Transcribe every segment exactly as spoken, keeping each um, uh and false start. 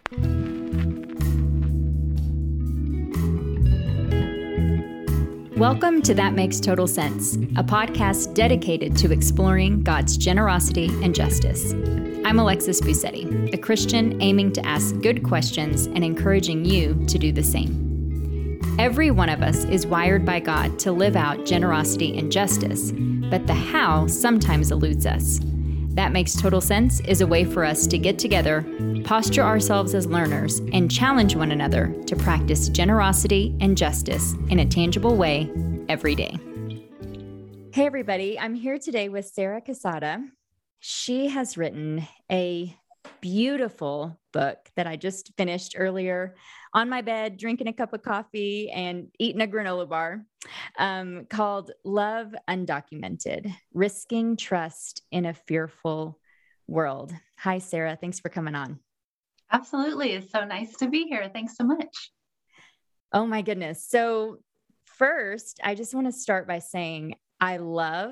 Welcome to That Makes Total Sense, a podcast dedicated to exploring God's generosity and justice. I'm Alexis Busetti, a Christian aiming to ask good questions and encouraging you to do the same. Every one of us is wired by God to live out generosity and justice, but the how sometimes eludes us. That Makes Total Sense is a way for us to get together, posture ourselves as learners, and challenge one another to practice generosity and justice in a tangible way every day. Hey, everybody. I'm here today with Sarah Casada. She has written a beautiful book that I just finished earlier on my bed, drinking a cup of coffee and eating a granola bar, um, called Love Undocumented, Risking Trust in a Fearful World. Hi, Sarah. Thanks for coming on. Absolutely. It's so nice to be here. Thanks so much. Oh, my goodness. So first, I just want to start by saying I love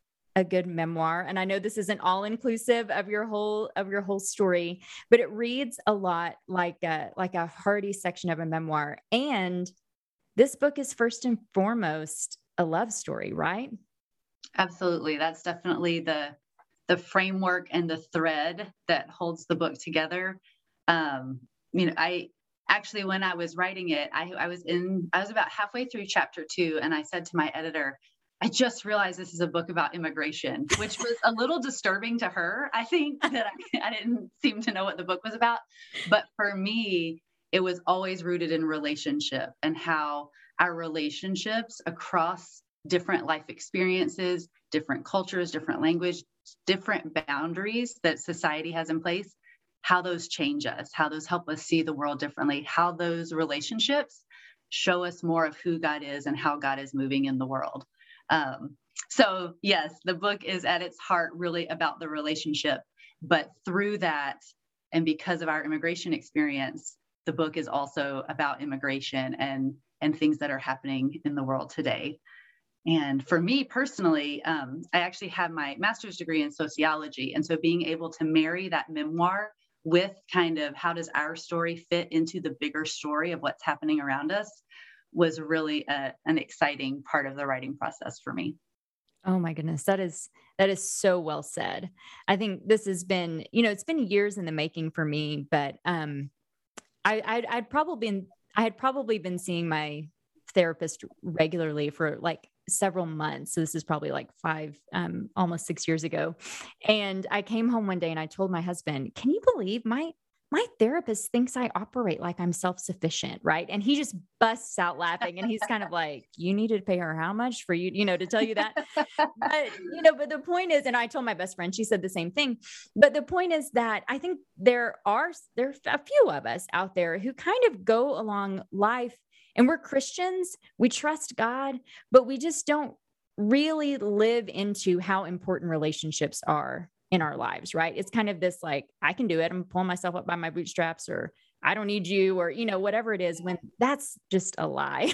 a good memoir. And I know this isn't all inclusive of your whole, of your whole story, but it reads a lot like a, like a hearty section of a memoir. And this book is first and foremost a love story, right? Absolutely. That's definitely the, the framework and the thread that holds the book together. Um, you know, I actually, when I was writing it, I, I was in, I was about halfway through chapter two, and I said to my editor, I just realized this is a book about immigration, which was a little disturbing to her. I think that I, I didn't seem to know what the book was about. But for me, it was always rooted in relationship and how our relationships across different life experiences, different cultures, different language, different boundaries that society has in place, how those change us, how those help us see the world differently, how those relationships show us more of who God is and how God is moving in the world. Um, so yes, the book is at its heart really about the relationship, but through that, and because of our immigration experience, the book is also about immigration and, and things that are happening in the world today. And for me personally, um, I actually have my master's degree in sociology. And so being able to marry that memoir with kind of how does our story fit into the bigger story of what's happening around us was really a, an exciting part of the writing process for me. Oh my goodness. That is, that is so well said. I think this has been, you know, it's been years in the making for me, but, um, I, I'd, I'd probably been, I had probably been seeing my therapist regularly for like several months. So this is probably like five, um, almost six years ago. And I came home one day and I told my husband, can you believe my, my therapist thinks I operate like I'm self-sufficient, right? And he just busts out laughing and he's kind of like, you needed to pay her how much for you, you know, to tell you that. But, you know, but the point is, and I told my best friend, she said the same thing, but the point is that I think there are, there are a few of us out there who kind of go along life and we're Christians, we trust God, but we just don't really live into how important relationships are in our lives, right? It's kind of this like, I can do it. I'm pulling myself up by my bootstraps, or I don't need you, or, you know, whatever it is, when that's just a lie.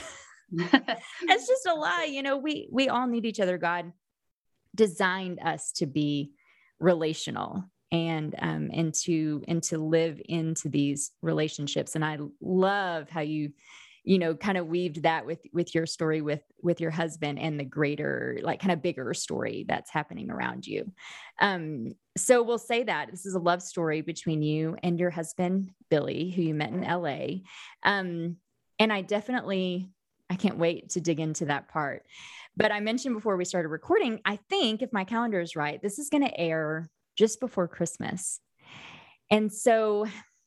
That's just a lie. You know, we, we all need each other. God designed us to be relational and, um, and to, and to live into these relationships. And I love how you, you know, kind of weaved that with, with your story, with, with your husband and the greater, like kind of bigger story that's happening around you. Um, so we'll say that this is a love story between you and your husband, Billy, who you met in L A. Um, and I definitely, I can't wait to dig into that part. But I mentioned before we started recording, I think if my calendar is right, this is going to air just before Christmas. And so,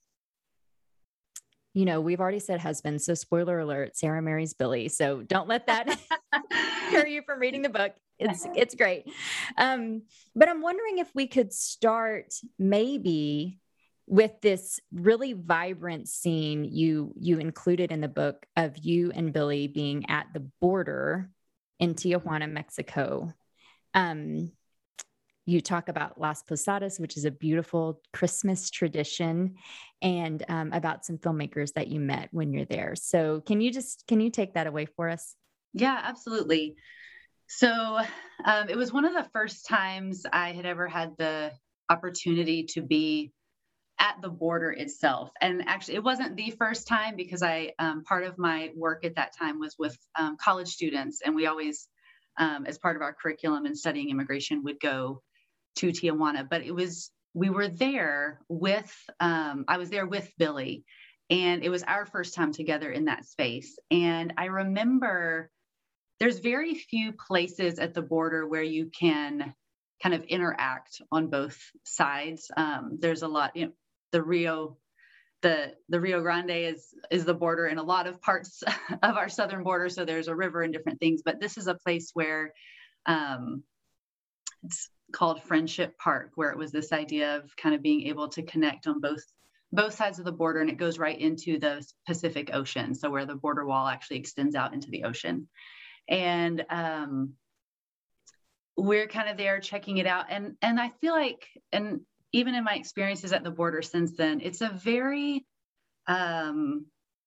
you know, we've already said husband. So spoiler alert, Sarah marries Billy. So don't let that deter you from reading the book. It's, it's great. Um, but I'm wondering if we could start maybe with this really vibrant scene you, you included in the book of you and Billy being at the border in Tijuana, Mexico. Um, You talk about Las Posadas, which is a beautiful Christmas tradition, and um, about some filmmakers that you met when you're there. So can you just, can you take that away for us? Yeah, absolutely. So um, it was one of the first times I had ever had the opportunity to be at the border itself. And actually, it wasn't the first time, because I, um, part of my work at that time was with um, college students. And we always, um, as part of our curriculum and studying immigration, would go to Tijuana. But it was, we were there with, um, I was there with Billy, and it was our first time together in that space. And I remember there's very few places at the border where you can kind of interact on both sides. Um, there's a lot, you know, the Rio, the the Rio Grande is is the border in a lot of parts of our southern border. So there's a river and different things, but this is a place where um, it's called Friendship Park, where it was this idea of kind of being able to connect on both both sides of the border, and it goes right into the Pacific Ocean. So where the border wall actually extends out into the ocean, and um, we're kind of there checking it out. And, and I feel like, and even in my experiences at the border since then, it's a very um,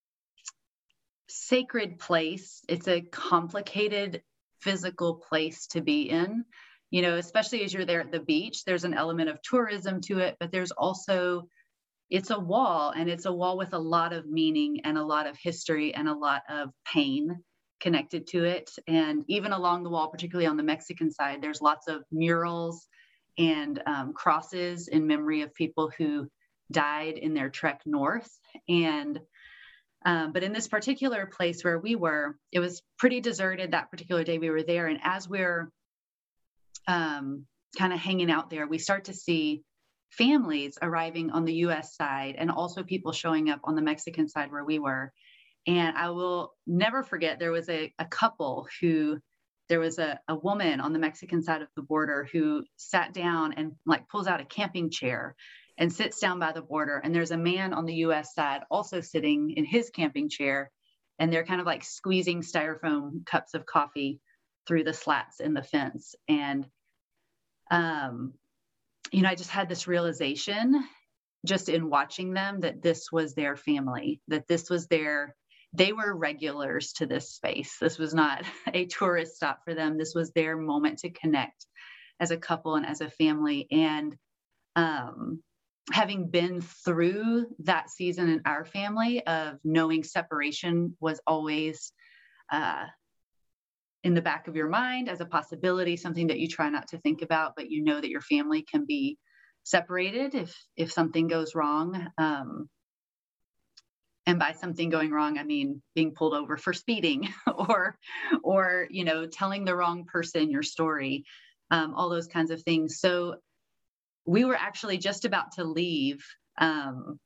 sacred place. It's a complicated physical place to be in, you know, especially as you're there at the beach. There's an element of tourism to it, but there's also, it's a wall, and it's a wall with a lot of meaning and a lot of history and a lot of pain connected to it. And even along the wall, particularly on the Mexican side, there's lots of murals and um, crosses in memory of people who died in their trek north. And um, but in this particular place where we were, it was pretty deserted that particular day we were there. And as we're um, kind of hanging out there, we start to see families arriving on the U S side, and also people showing up on the Mexican side where we were. And I will never forget, there was a, a couple who, there was a, a woman on the Mexican side of the border who sat down and like pulls out a camping chair and sits down by the border. And there's a man on the U S side also sitting in his camping chair, and they're kind of like squeezing styrofoam cups of coffee through the slats in the fence. And, um, you know, I just had this realization just in watching them that this was their family, that this was their, they were regulars to this space. This was not a tourist stop for them. This was their moment to connect as a couple and as a family. And um, having been through that season in our family of knowing separation was always uh, in the back of your mind as a possibility, something that you try not to think about, but you know that your family can be separated if if something goes wrong. Um, and by something going wrong, I mean being pulled over for speeding or, or, you know, telling the wrong person your story, um, all those kinds of things. So we were actually just about to leave. Um,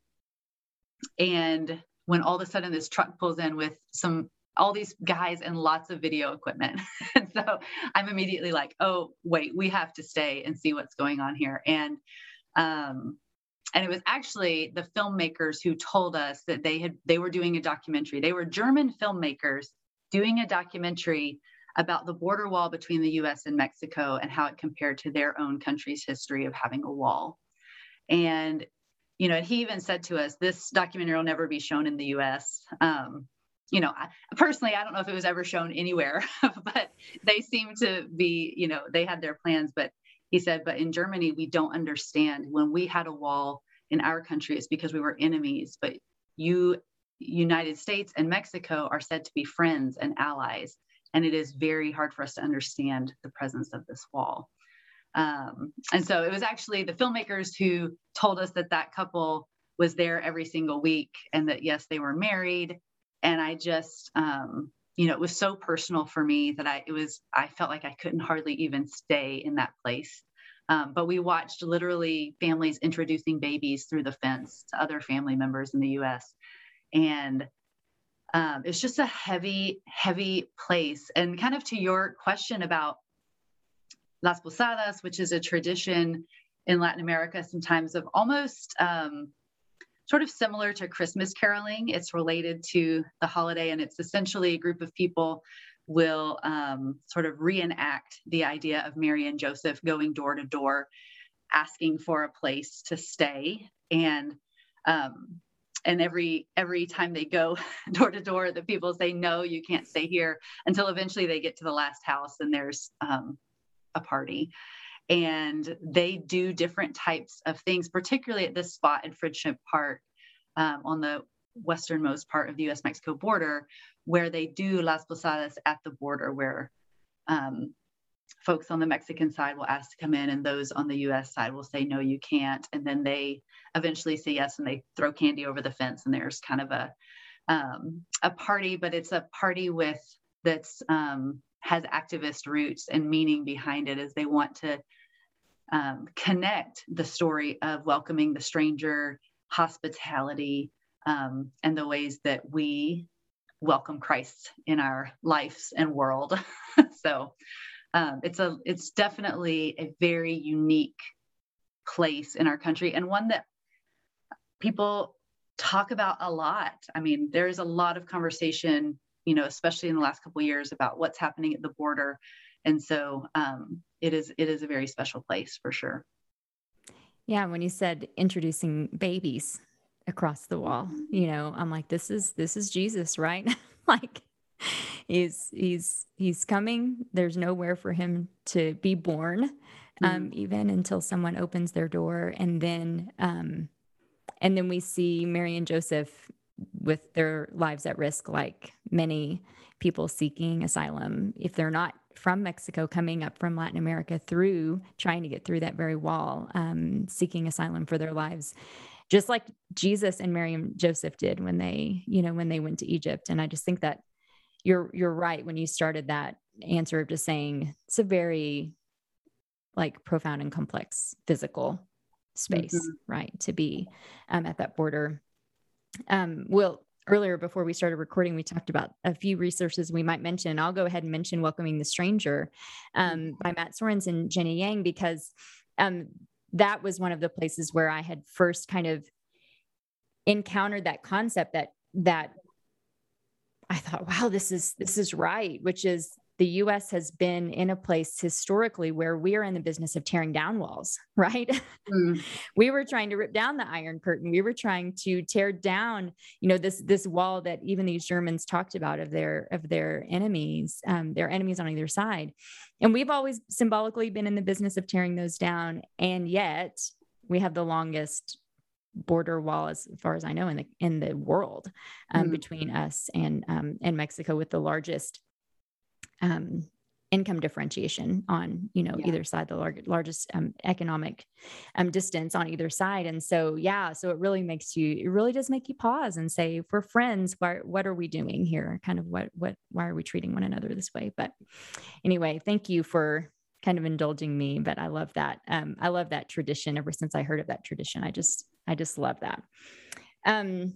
and when all of a sudden this truck pulls in with some, all these guys and lots of video equipment. And so I'm immediately like, oh, wait, we have to stay and see what's going on here. And, um, And it was actually the filmmakers who told us that they had, they were doing a documentary. They were German filmmakers doing a documentary about the border wall between the U S and Mexico and how it compared to their own country's history of having a wall. And, you know, he even said to us, this documentary will never be shown in the U S. Um, you know, I, personally, I don't know if it was ever shown anywhere, but they seem to be, you know, they had their plans, but he said, but in Germany, we don't understand. When we had a wall in our country, it's because we were enemies. But you, United States and Mexico are said to be friends and allies. And it is very hard for us to understand the presence of this wall. Um, and so it was actually the filmmakers who told us that that couple was there every single week, and that, yes, they were married. And I just, um, you know, it was so personal for me that I, it was, I felt like I couldn't hardly even stay in that place. Um, but we watched literally families introducing babies through the fence to other family members in the U S. And um, it's just a heavy, heavy place. And kind of to your question about Las Posadas, which is a tradition in Latin America, sometimes of almost um, sort of similar to Christmas caroling. It's related to the holiday, and it's essentially a group of people will um, sort of reenact the idea of Mary and Joseph going door to door, asking for a place to stay. And um, and every every time they go door to door, the people say, no, you can't stay here, until eventually they get to the last house and there's um, a party. And they do different types of things, particularly at this spot in Friendship Park, um, on the westernmost part of the U S Mexico border, where they do Las Posadas at the border, where um, folks on the Mexican side will ask to come in, and those on the U S side will say, no, you can't. And then they eventually say yes, and they throw candy over the fence, and there's kind of a um, a party, but it's a party with that's um, has activist roots and meaning behind it, as they want to um, connect the story of welcoming the stranger, hospitality, um, and the ways that we welcome Christ in our lives and world. So um, it's a it's definitely a very unique place in our country, and one that people talk about a lot. I mean, there's a lot of conversation, you know, especially in the last couple of years, about what's happening at the border. And so um, it is it is a very special place for sure. Yeah, when you said introducing babies across the wall, you know, I'm like, this is this is Jesus, right? Like he's he's he's coming. There's nowhere for him to be born, um, mm. even until someone opens their door, and then um, and then we see Mary and Joseph with their lives at risk, like many people seeking asylum, if they're not from Mexico, coming up from Latin America, through trying to get through that very wall, um, seeking asylum for their lives, just like Jesus and Mary and Joseph did when they, you know, when they went to Egypt. And I just think that you're you're right when you started that answer of just saying it's a very like profound and complex physical space, mm-hmm. right, to be um, at that border. Um, well, earlier before we started recording, we talked about a few resources we might mention. I'll go ahead and mention Welcoming the Stranger um, by Matt Soerens and Jenny Yang, because um, that was one of the places where I had first kind of encountered that concept that that I thought, wow, this is this is right, which is the U S has been in a place historically where we are in the business of tearing down walls, right? Mm. We were trying to rip down the Iron Curtain. We were trying to tear down, you know, this this wall that even these Germans talked about of their of their enemies, um, their enemies on either side. And we've always symbolically been in the business of tearing those down. And yet we have the longest border wall, as far as I know, in the in the world, um, mm. between us and um, and Mexico, with the largest Um, income differentiation on, you know, yeah. either side, the lar- largest um, economic um, distance on either side. And so, yeah, so it really makes you, it really does make you pause and say, if we're friends, why, what are we doing here? Kind of what, what, why are we treating one another this way? But anyway, thank you for kind of indulging me, but I love that. Um, I love that tradition. Ever since I heard of that tradition, I just, I just love that. Um,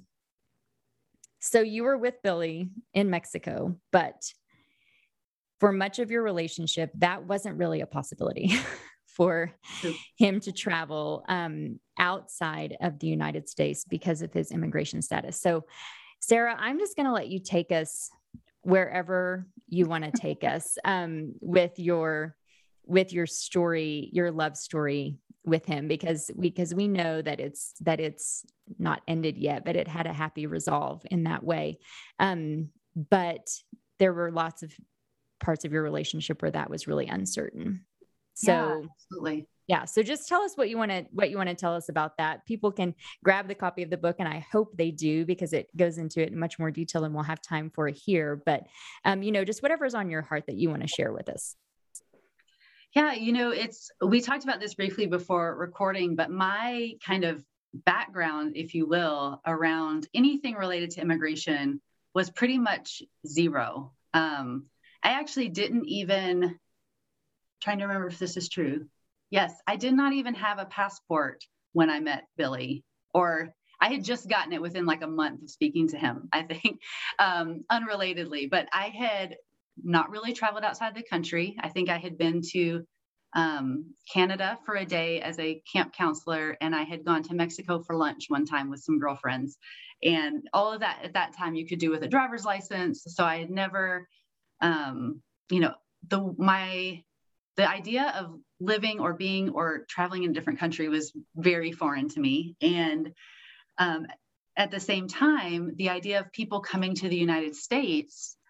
so you were with Billy in Mexico, but for much of your relationship, that wasn't really a possibility for him to travel um, outside of the United States because of his immigration status. So, Sarah, I'm just going to let you take us wherever you want to take us um, with your with your story, your love story with him, because we because we know that it's that it's not ended yet, but it had a happy resolve in that way. Um, but there were lots of parts of your relationship where that was really uncertain. So yeah, absolutely. Yeah. So just tell us what you want to, what you want to tell us about that. People can grab the copy of the book, and I hope they do, because it goes into it in much more detail than we'll have time for here. But, um, you know, just whatever's on your heart that you want to share with us. Yeah. You know, it's, we talked about this briefly before recording, but my kind of background, if you will, around anything related to immigration was pretty much zero. Um, I actually didn't even, trying to remember if this is true. Yes, I did not even have a passport when I met Billy, or I had just gotten it within like a month of speaking to him, I think, um, unrelatedly. But I had not really traveled outside the country. I think I had been to um, Canada for a day as a camp counselor, and I had gone to Mexico for lunch one time with some girlfriends. And all of that at that time you could do with a driver's license. So I had never... Um, you know, the, my, the idea of living or being or traveling in a different country was very foreign to me. And, um, at the same time, the idea of people coming to the United States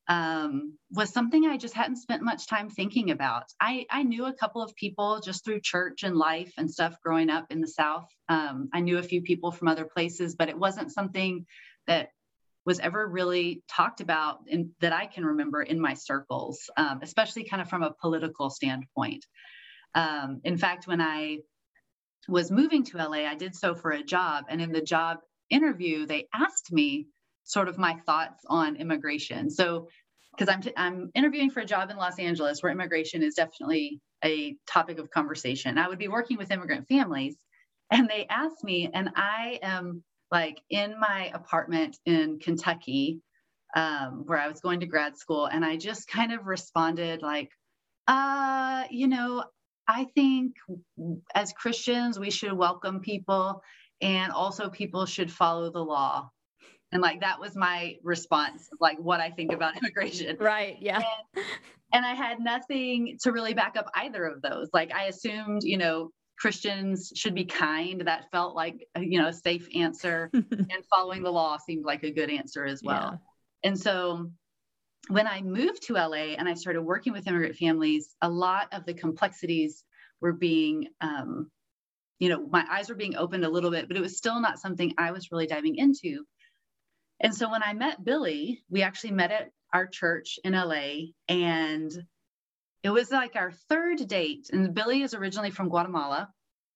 um, was something I just hadn't spent much time thinking about. I, I knew a couple of people just through church and life and stuff growing up in the South. Um, I knew a few people from other places, but it wasn't something that was ever really talked about in, that I can remember in my circles, um, especially kind of from a political standpoint. Um, in fact, when I was moving to L A, I did so for a job. And in the job interview, they asked me sort of my thoughts on immigration. So, because I'm, t- I'm interviewing for a job in Los Angeles where immigration is definitely a topic of conversation. I would be working with immigrant families, and they asked me, and I am like in my apartment in Kentucky, um, where I was going to grad school. And I just kind of responded like, uh, you know, I think as Christians, we should welcome people, and also people should follow the law. And like, that was my response, like what I think about immigration. Right. Yeah. And, and I had nothing to really back up either of those. Like, I assumed, you know, Christians should be kind. That felt like, you know, a safe answer. And following the law seemed like a good answer as well. Yeah. And so when I moved to L A and I started working with immigrant families, a lot of the complexities were being, um, you know, my eyes were being opened a little bit, but it was still not something I was really diving into. And so when I met Billy, we actually met at our church in L A, and it was like our third date. And Billy is originally from Guatemala.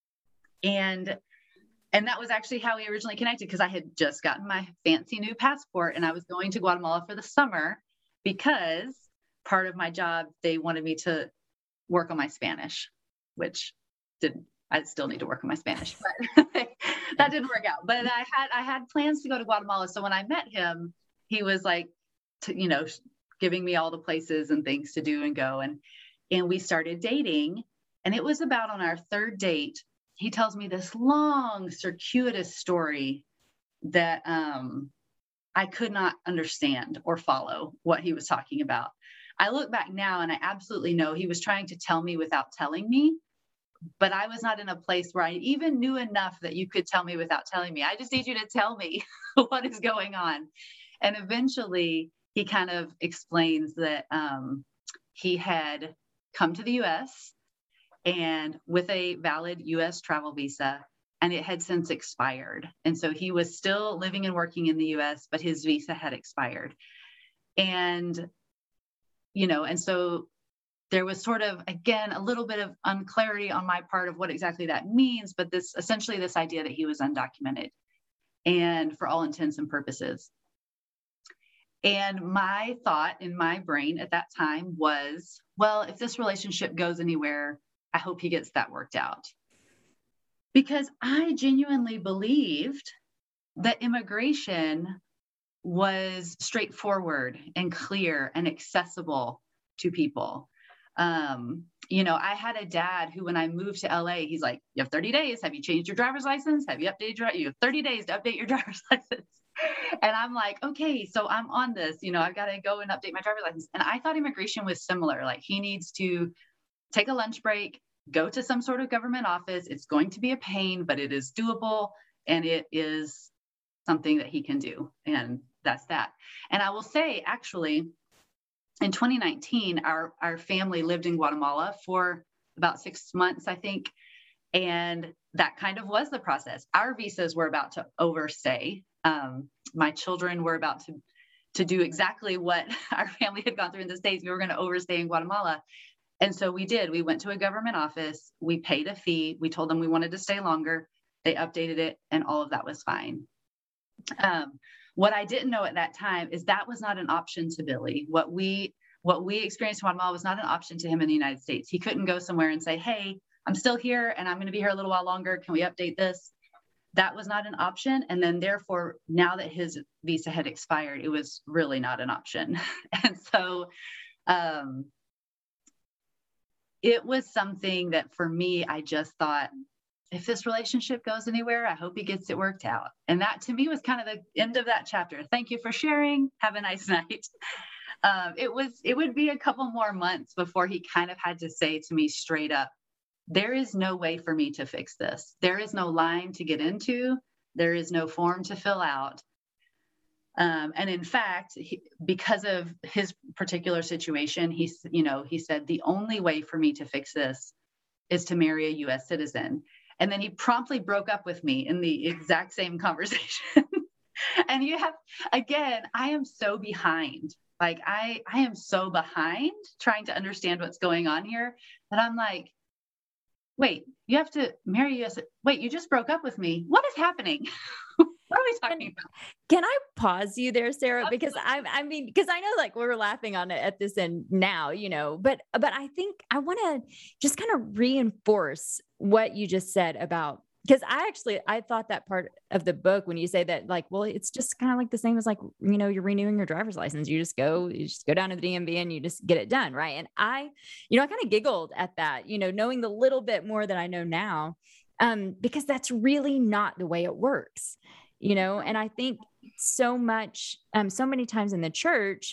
And And that was actually how we originally connected, because I had just gotten my fancy new passport and I was going to Guatemala for the summer because part of my job, they wanted me to work on my Spanish, which didn't, I still need to work on my Spanish, but that didn't work out. But I had, I had plans to go to Guatemala. So when I met him, he was like, to, you know, giving me all the places and things to do and go. And, and we started dating, and it was about on our third date, he tells me this long, circuitous story that um, I could not understand or follow what he was talking about. I look back now and I absolutely know he was trying to tell me without telling me, but I was not in a place where I even knew enough that you could tell me without telling me. I just need you to tell me what is going on. And eventually he kind of explains that um, he had come to the U S and with a valid U S travel visa, and it had since expired. And so he was still living and working in the U S, but his visa had expired. And, you know, and so there was sort of, again, a little bit of unclarity on my part of what exactly that means, but this essentially this idea that he was undocumented and for all intents and purposes. And my thought in my brain at that time was, well, if this relationship goes anywhere, I hope he gets that worked out. Because I genuinely believed that immigration was straightforward and clear and accessible to people. Um, you know, I had a dad who, when I moved to L A, he's like, you have thirty days. Have you changed your driver's license? Have you updated your, you have thirty days to update your driver's license. And I'm like, okay, so I'm on this, you know, I've got to go and update my driver's license. And I thought immigration was similar. Like, he needs to take a lunch break, go to some sort of government office. It's going to be a pain, but it is doable. And it is something that he can do. And that's that. And I will say, actually, in twenty nineteen, our, our family lived in Guatemala for about six months, I think. And that kind of was the process. Our visas were about to overstay. Um, my children were about to, to do exactly what our family had gone through in the States. We were going to overstay in Guatemala. And so we did. We went to a government office. We paid a fee. We told them we wanted to stay longer. They updated it, and all of that was fine. Um, what I didn't know at that time is that was not an option to Billy. What we what we experienced in Guatemala was not an option to him in the United States. He couldn't go somewhere and say, hey, I'm still here and I'm going to be here a little while longer. Can we update this? That was not an option. And then therefore, now that his visa had expired, it was really not an option. And so um, it was something that for me, I just thought, if this relationship goes anywhere, I hope he gets it worked out. And that to me was kind of the end of that chapter. Thank you for sharing. Have a nice night. Um, it was, it would be a couple more months before he kind of had to say to me straight up, there is no way for me to fix this. There is no line to get into. There is no form to fill out. Um, and in fact, he, because of his particular situation, he's, you know, he said, the only way for me to fix this is to marry a U S citizen. And then he promptly broke up with me in the exact same conversation. And you have, again, I am so behind. Like I, I am so behind trying to understand what's going on here that I'm like, wait, you have to marry us. Wait, you just broke up with me. What is happening? What are we talking can, about? Can I pause you there, Sarah? Because I, I mean, because I know like we're laughing on it at this end now, you know, but, but I think I want to just kind of reinforce what you just said about, because I actually, I thought that part of the book when you say that, like, well, it's just kind of like the same as like, you know, you're renewing your driver's license. You just go, you just go down to the D M V and you just get it done. Right. And I, you know, I kind of giggled at that, you know, knowing the little bit more that I know now, um, because that's really not the way it works. You know, and I think so much, um, so many times in the church,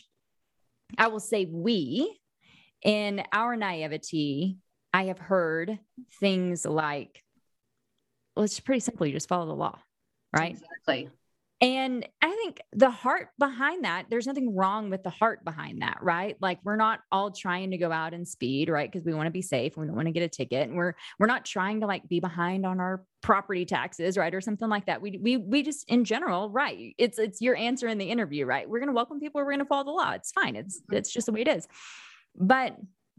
I will say we, in our naivety, I have heard things like, well, it's pretty simple. You just follow the law, right? Exactly. And I think the heart behind that, there's nothing wrong with the heart behind that, right? Like we're not all trying to go out and speed, right? Because we want to be safe. We don't want to get a ticket. And we're, we're not trying to like be behind on our property taxes, right? Or something like that. We, we, we just in general, right. It's, it's your answer in the interview, right? We're going to welcome people. We're going to follow the law. It's fine. It's, it's just the way it is. But,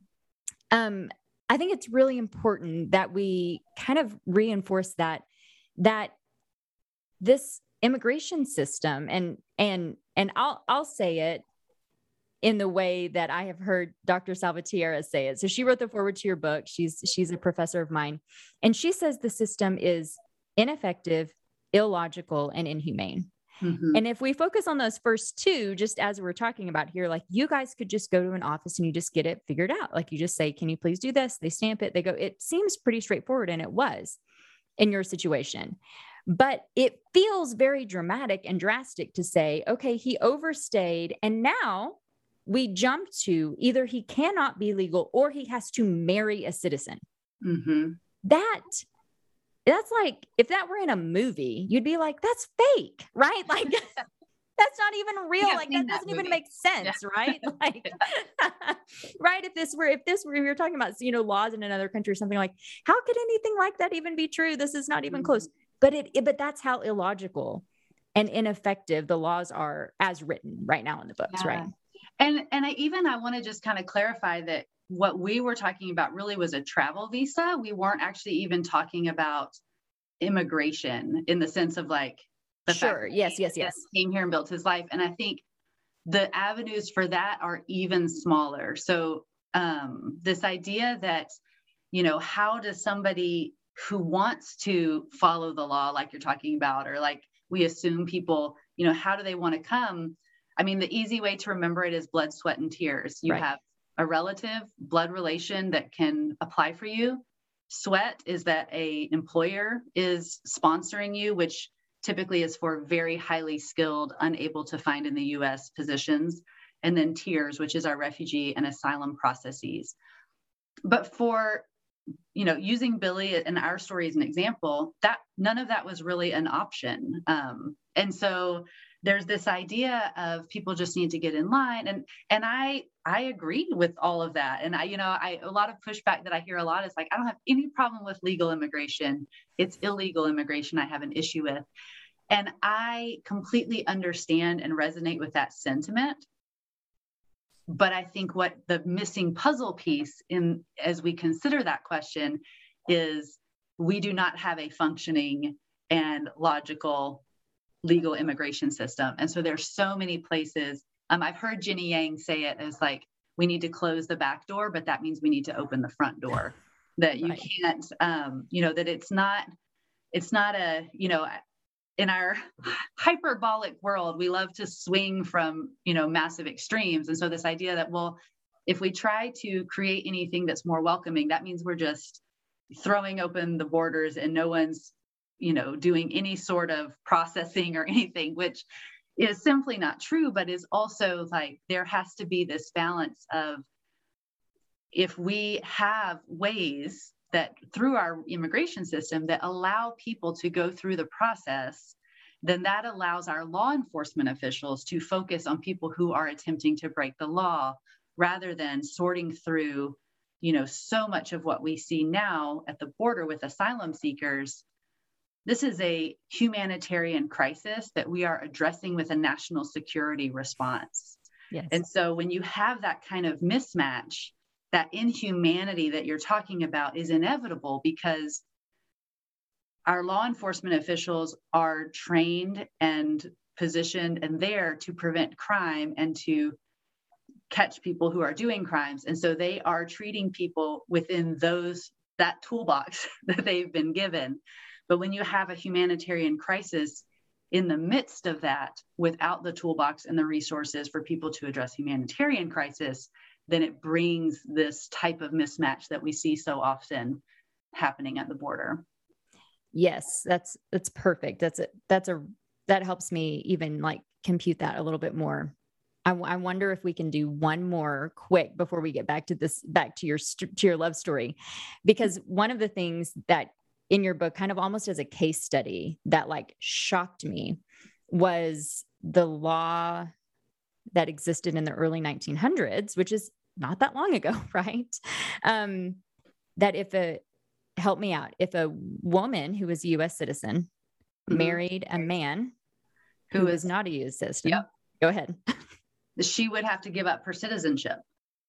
um, I think it's really important that we kind of reinforce that, that this immigration system and, and, and I'll, I'll say it in the way that I have heard Doctor Salvatierra say it. So she wrote the foreword to your book. She's, she's a professor of mine, and she says the system is ineffective, illogical, and inhumane. Mm-hmm. And if we focus on those first two, just as we're talking about here, like you guys could just go to an office and you just get it figured out. Like you just say, can you please do this? They stamp it. They go, it seems pretty straightforward. And it was in your situation, but it feels very dramatic and drastic to say, okay, he overstayed. And now we jump to either he cannot be legal or he has to marry a citizen. Mm-hmm. That That's like, if that were in a movie, you'd be like, that's fake, right? Like, that's not even real. Like, that doesn't that even make sense, yeah. Right? Like, right. If this were, if this were, we were talking about, you know, laws in another country or something, like, how could anything like that even be true? This is not even mm-hmm. close. But it, it, but that's how illogical and ineffective the laws are as written right now in the books, yeah. Right? And, and I even, I want to just kind of clarify that what we were talking about really was a travel visa. We weren't actually even talking about immigration in the sense of like the sure. fact yes, yes, yes. Came here and built his life. And I think the avenues for that are even smaller. So um, this idea that, you know, how does somebody who wants to follow the law, like you're talking about, or like we assume people, you know, how do they want to come? I mean, the easy way to remember it is blood, sweat, and tears. You right. have a relative blood relation that can apply for you. Sweat is that a employer is sponsoring you, which typically is for very highly skilled, unable to find in the U S positions. And then tears, which is our refugee and asylum processes. But for, you know, using Billy and our story as an example, that none of that was really an option. Um, and so there's this idea of people just need to get in line. And, and I, I agree with all of that. And I, you know, I, a lot of pushback that I hear a lot is like, I don't have any problem with legal immigration. It's illegal immigration I have an issue with. And I completely understand and resonate with that sentiment. But I think what the missing puzzle piece in, as we consider that question, is we do not have a functioning and logical legal immigration system. And so there's so many places. Um, I've heard Jenny Yang say it as like, we need to close the back door, but that means we need to open the front door. That you right. can't, um, you know, that it's not, it's not a, you know, in our hyperbolic world, we love to swing from, you know, massive extremes. And so this idea that, well, if we try to create anything that's more welcoming, that means we're just throwing open the borders and no one's, you know, doing any sort of processing or anything, which is simply not true, but is also like, there has to be this balance of, if we have ways that through our immigration system that allow people to go through the process then that allows our law enforcement officials to focus on people who are attempting to break the law rather than sorting through, you know, so much of what we see now at the border with asylum seekers. This is a humanitarian crisis that we are addressing with a national security response. Yes. And so when you have that kind of mismatch, that inhumanity that you're talking about is inevitable because our law enforcement officials are trained and positioned and there to prevent crime and to catch people who are doing crimes. And so they are treating people within those, that toolbox that they've been given. But when you have a humanitarian crisis in the midst of that, without the toolbox and the resources for people to address humanitarian crisis, then it brings this type of mismatch that we see so often happening at the border. Yes, that's, that's perfect. That's a, that's a, that helps me even like compute that a little bit more. I, I wonder if we can do one more quick before we get back to this, back to your, to your love story, because one of the things that in your book, kind of almost as a case study that like shocked me, was the law that existed in the early nineteen hundreds, which is not that long ago, right? Um, that if a, help me out, if a woman who was a U S citizen mm-hmm. married a man who, who is not a U S citizen, yep. Go ahead. She would have to give up her citizenship.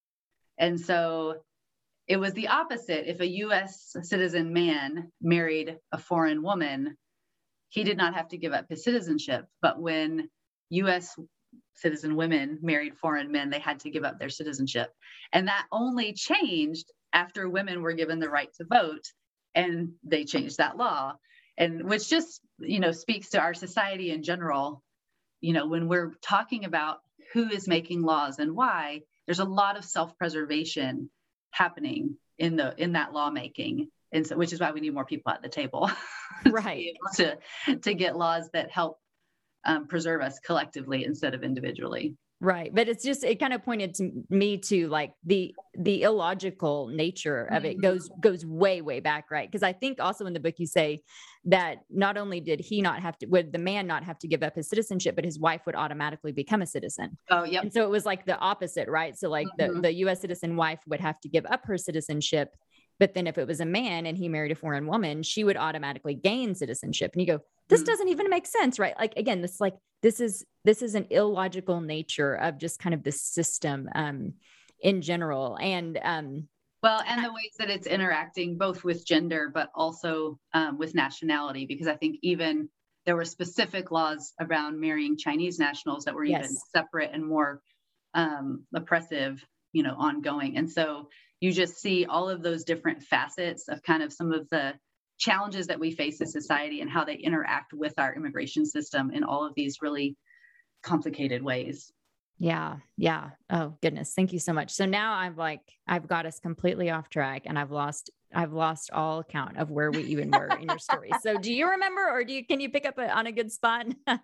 And so it was the opposite. If a U S citizen man married a foreign woman, he did not have to give up his citizenship. But when U S citizen women married foreign men, they had to give up their citizenship. And that only changed after women were given the right to vote, and they changed that law. And which just, you know, speaks to our society in general. You know, when we're talking about who is making laws and why, there's a lot of self-preservation happening in the in that lawmaking, and so which is why we need more people at the table, right? to, be able to to get laws that help um, preserve us collectively instead of individually. Right. But it's just, it kind of pointed to me to like the, the illogical nature of it goes, goes way, way back. Right. Cause I think also in the book, you say that not only did he not have to, would the man not have to give up his citizenship, but his wife would automatically become a citizen. Oh, yeah. And so it was like the opposite, right? So like mm-hmm. the, the U S citizen wife would have to give up her citizenship. But then if it was a man and he married a foreign woman, she would automatically gain citizenship. And you go, this mm-hmm. doesn't even make sense, right? Like, again, this like, this is, this is an illogical nature of just kind of the system um, in general. And um, well, and the ways that it's interacting both with gender, but also um, with nationality, because I think even there were specific laws around marrying Chinese nationals that were even yes. separate and more um, oppressive, you know, ongoing. And so you just see all of those different facets of kind of some of the challenges that we face as society and how they interact with our immigration system in all of these really complicated ways. Yeah. Yeah. Oh goodness. Thank you so much. So now I've like, I've got us completely off track and I've lost, I've lost all count of where we even were in your story. So do you remember, or do you, can you pick up a, on a good spot?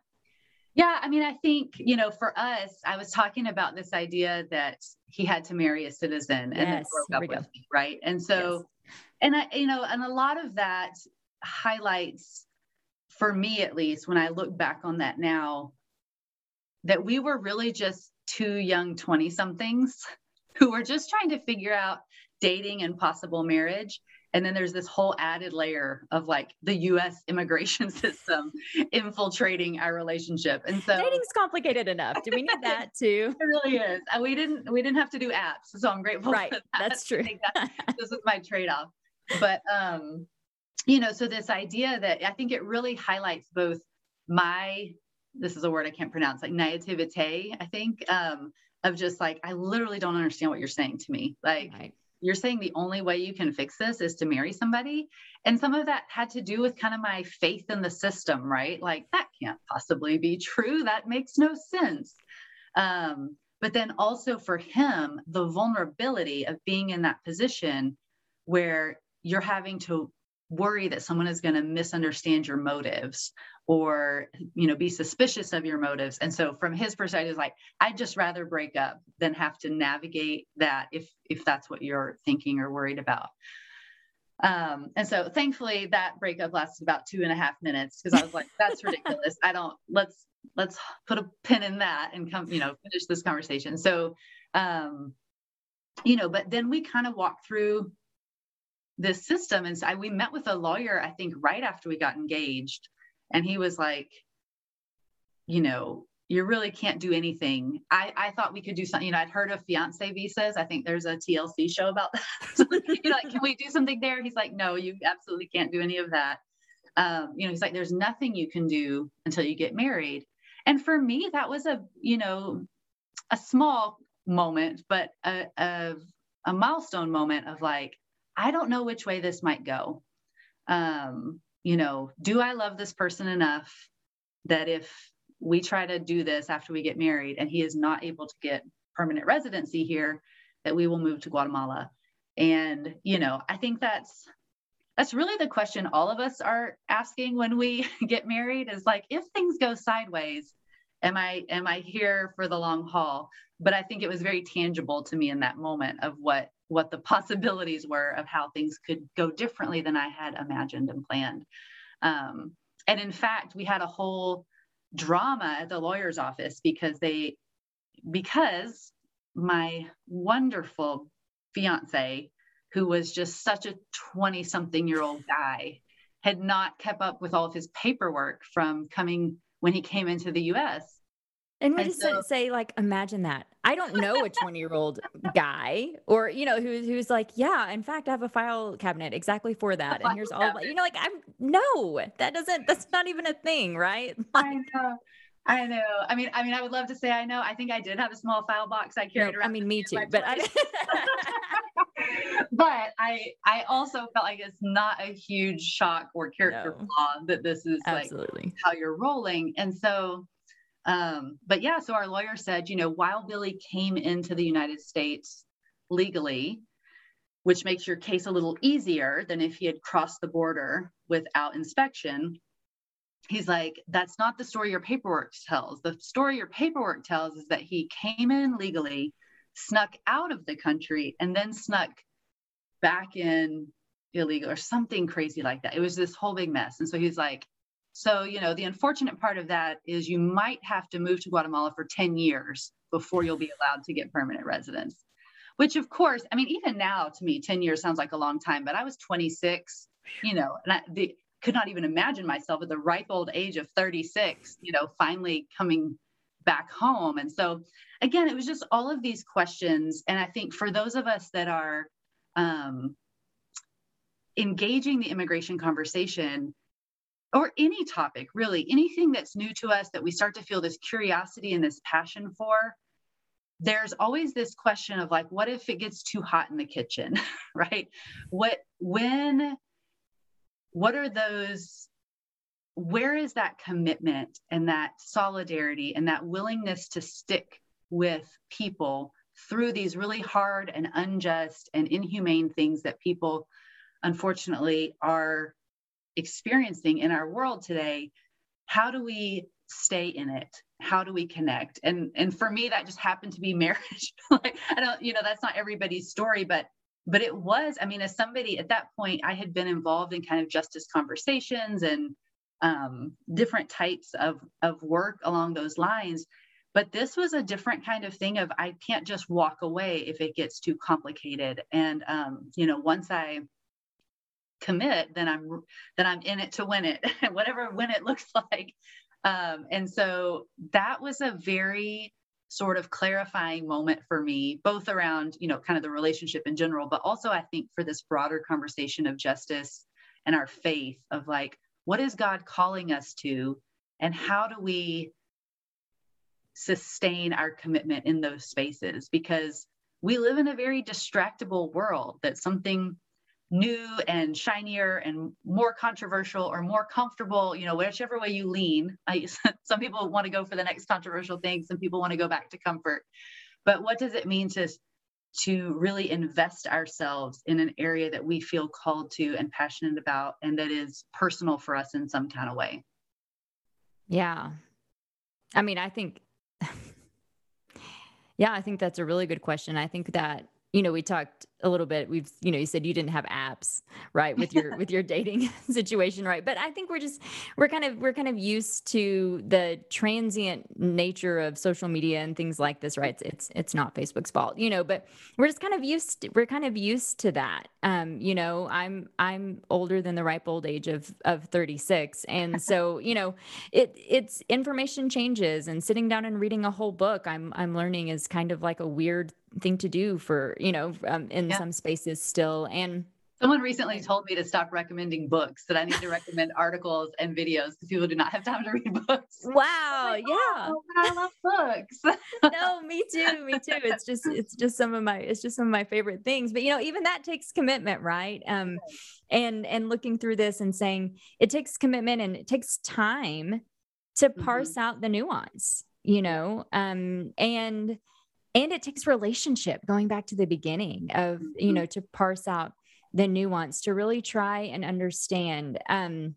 Yeah. I mean, I think, you know, for us, I was talking about this idea that he had to marry a citizen and yes, then broke up with me, right? And so, yes. and I, you know, and a lot of that highlights, for me at least, when I look back on that now, that we were really just two young twenty somethings who were just trying to figure out dating and possible marriage. And then there's this whole added layer of like the U S immigration system infiltrating our relationship. And so dating's complicated enough. Do we need that too? It really is. And we didn't, we didn't have to do apps. So I'm grateful right. for that. That's true. I think that, this was my trade-off. But, um, you know, so this idea that I think it really highlights both my, this is a word I can't pronounce, like naivete, I think, um, of just like, I literally don't understand what you're saying to me. Like, right. You're saying the only way you can fix this is to marry somebody. And some of that had to do with kind of my faith in the system, right? Like that can't possibly be true. That makes no sense. Um, but then also for him, the vulnerability of being in that position where you're having to worry that someone is going to misunderstand your motives or, you know, be suspicious of your motives. And so from his perspective, like, I'd just rather break up than have to navigate that if, if that's what you're thinking or worried about. Um, and so thankfully that breakup lasted about two and a half minutes because I was like, that's ridiculous. I don't, let's, let's put a pin in that and come, you know, finish this conversation. So, um, you know, but then we kind of walked through this system. And so I, we met with a lawyer, I think right after we got engaged, and he was like, you know, you really can't do anything. I, I thought we could do something, you know, I'd heard of fiance visas. I think there's a T L C show about that. So, you know, like, can we do something there? He's like, no, you absolutely can't do any of that. Um, you know, he's like, there's nothing you can do until you get married. And for me, that was a, you know, a small moment, but a, a, a milestone moment of like, I don't know which way this might go. Um, you know, do I love this person enough that if we try to do this after we get married and he is not able to get permanent residency here, that we will move to Guatemala? And, you know, I think that's, that's really the question all of us are asking when we get married is like, if things go sideways, am I, am I here for the long haul? But I think it was very tangible to me in that moment of what, what the possibilities were of how things could go differently than I had imagined and planned. Um, and in fact, we had a whole drama at the lawyer's office because they, because my wonderful fiance, who was just such a twenty something year old guy, had not kept up with all of his paperwork from coming when he came into the U S. And we just so, say, like, imagine that. I don't know a twenty year old guy or, you know, who's, who's like, yeah, in fact, I have a file cabinet exactly for that. And here's all, you know, like, I'm no, that doesn't, that's not even a thing. Right. Like, I know. I know. I mean, I mean, I would love to say, I know, I think I did have a small file box I carried no, around. I mean, me too, but I, but I, I also felt like it's not a huge shock or character no. flaw that this is Absolutely. like how you're rolling. And so, um, but yeah, so our lawyer said, you know, while Billy came into the United States legally, which makes your case a little easier than if he had crossed the border without inspection, he's like, that's not the story your paperwork tells. The story your paperwork tells is that he came in legally, snuck out of the country, and then snuck back in illegal or something crazy like that. It was this whole big mess. And so he's like, so, you know, the unfortunate part of that is you might have to move to Guatemala for ten years before you'll be allowed to get permanent residence, which of course, I mean, even now to me, ten years sounds like a long time, but I was twenty-six, you know, and I the, could not even imagine myself at the ripe old age of thirty-six, you know, finally coming back home. And so again, it was just all of these questions. And I think for those of us that are um, engaging the immigration conversation, or any topic, really, anything that's new to us that we start to feel this curiosity and this passion for, there's always this question of like, what if it gets too hot in the kitchen, right? What, when, what are those, where is that commitment and that solidarity and that willingness to stick with people through these really hard and unjust and inhumane things that people, unfortunately, are experiencing in our world today? How do we stay in it? How do we connect? And and for me, that just happened to be marriage. Like, I don't, you know, that's not everybody's story, but but it was. I mean, as somebody at that point, I had been involved in kind of justice conversations and um, different types of of work along those lines. But this was a different kind of thing of I can't just walk away if it gets too complicated. And um, you know, once I commit, then I'm then I'm in it to win it, whatever win it looks like. Um, and so that was a very sort of clarifying moment for me, both around, you know, kind of the relationship in general, but also I think for this broader conversation of justice and our faith of like, what is God calling us to, and how do we sustain our commitment in those spaces? Because we live in a very distractible world that something new and shinier and more controversial or more comfortable, you know, whichever way you lean. I, some people want to go for the next controversial thing. Some people want to go back to comfort. But what does it mean to, to really invest ourselves in an area that we feel called to and passionate about, and that is personal for us in some kind of way? Yeah. I mean, I think, yeah, I think that's a really good question. I think that, you know, we talked a little bit. We've, you know, you said you didn't have apps, right, with your with your dating situation, right? But I think we're just we're kind of we're kind of used to the transient nature of social media and things like this, right? It's it's, it's not Facebook's fault, you know, but we're just kind of used to, we're kind of used to that. Um, you know, I'm I'm older than the ripe old age of of thirty-six, and so you know, it it's information changes, and sitting down and reading a whole book, I'm I'm learning is kind of like a weird thing to do for, you know, um, in Yeah. some spaces still. And Someone recently told me to stop recommending books, that I need to recommend articles and videos because people do not have time to read books. wow, Like, yeah. oh, but I love books. No, me too, me too. It's just it's just some of my it's just some of my favorite things. But you know, even that takes commitment, right? Um, and and looking through this and saying it takes commitment and it takes time to Mhm. parse out the nuance, you know, um, and and it takes relationship, going back to the beginning of, you Mhm. know, to parse out the nuance, to really try and understand. Um,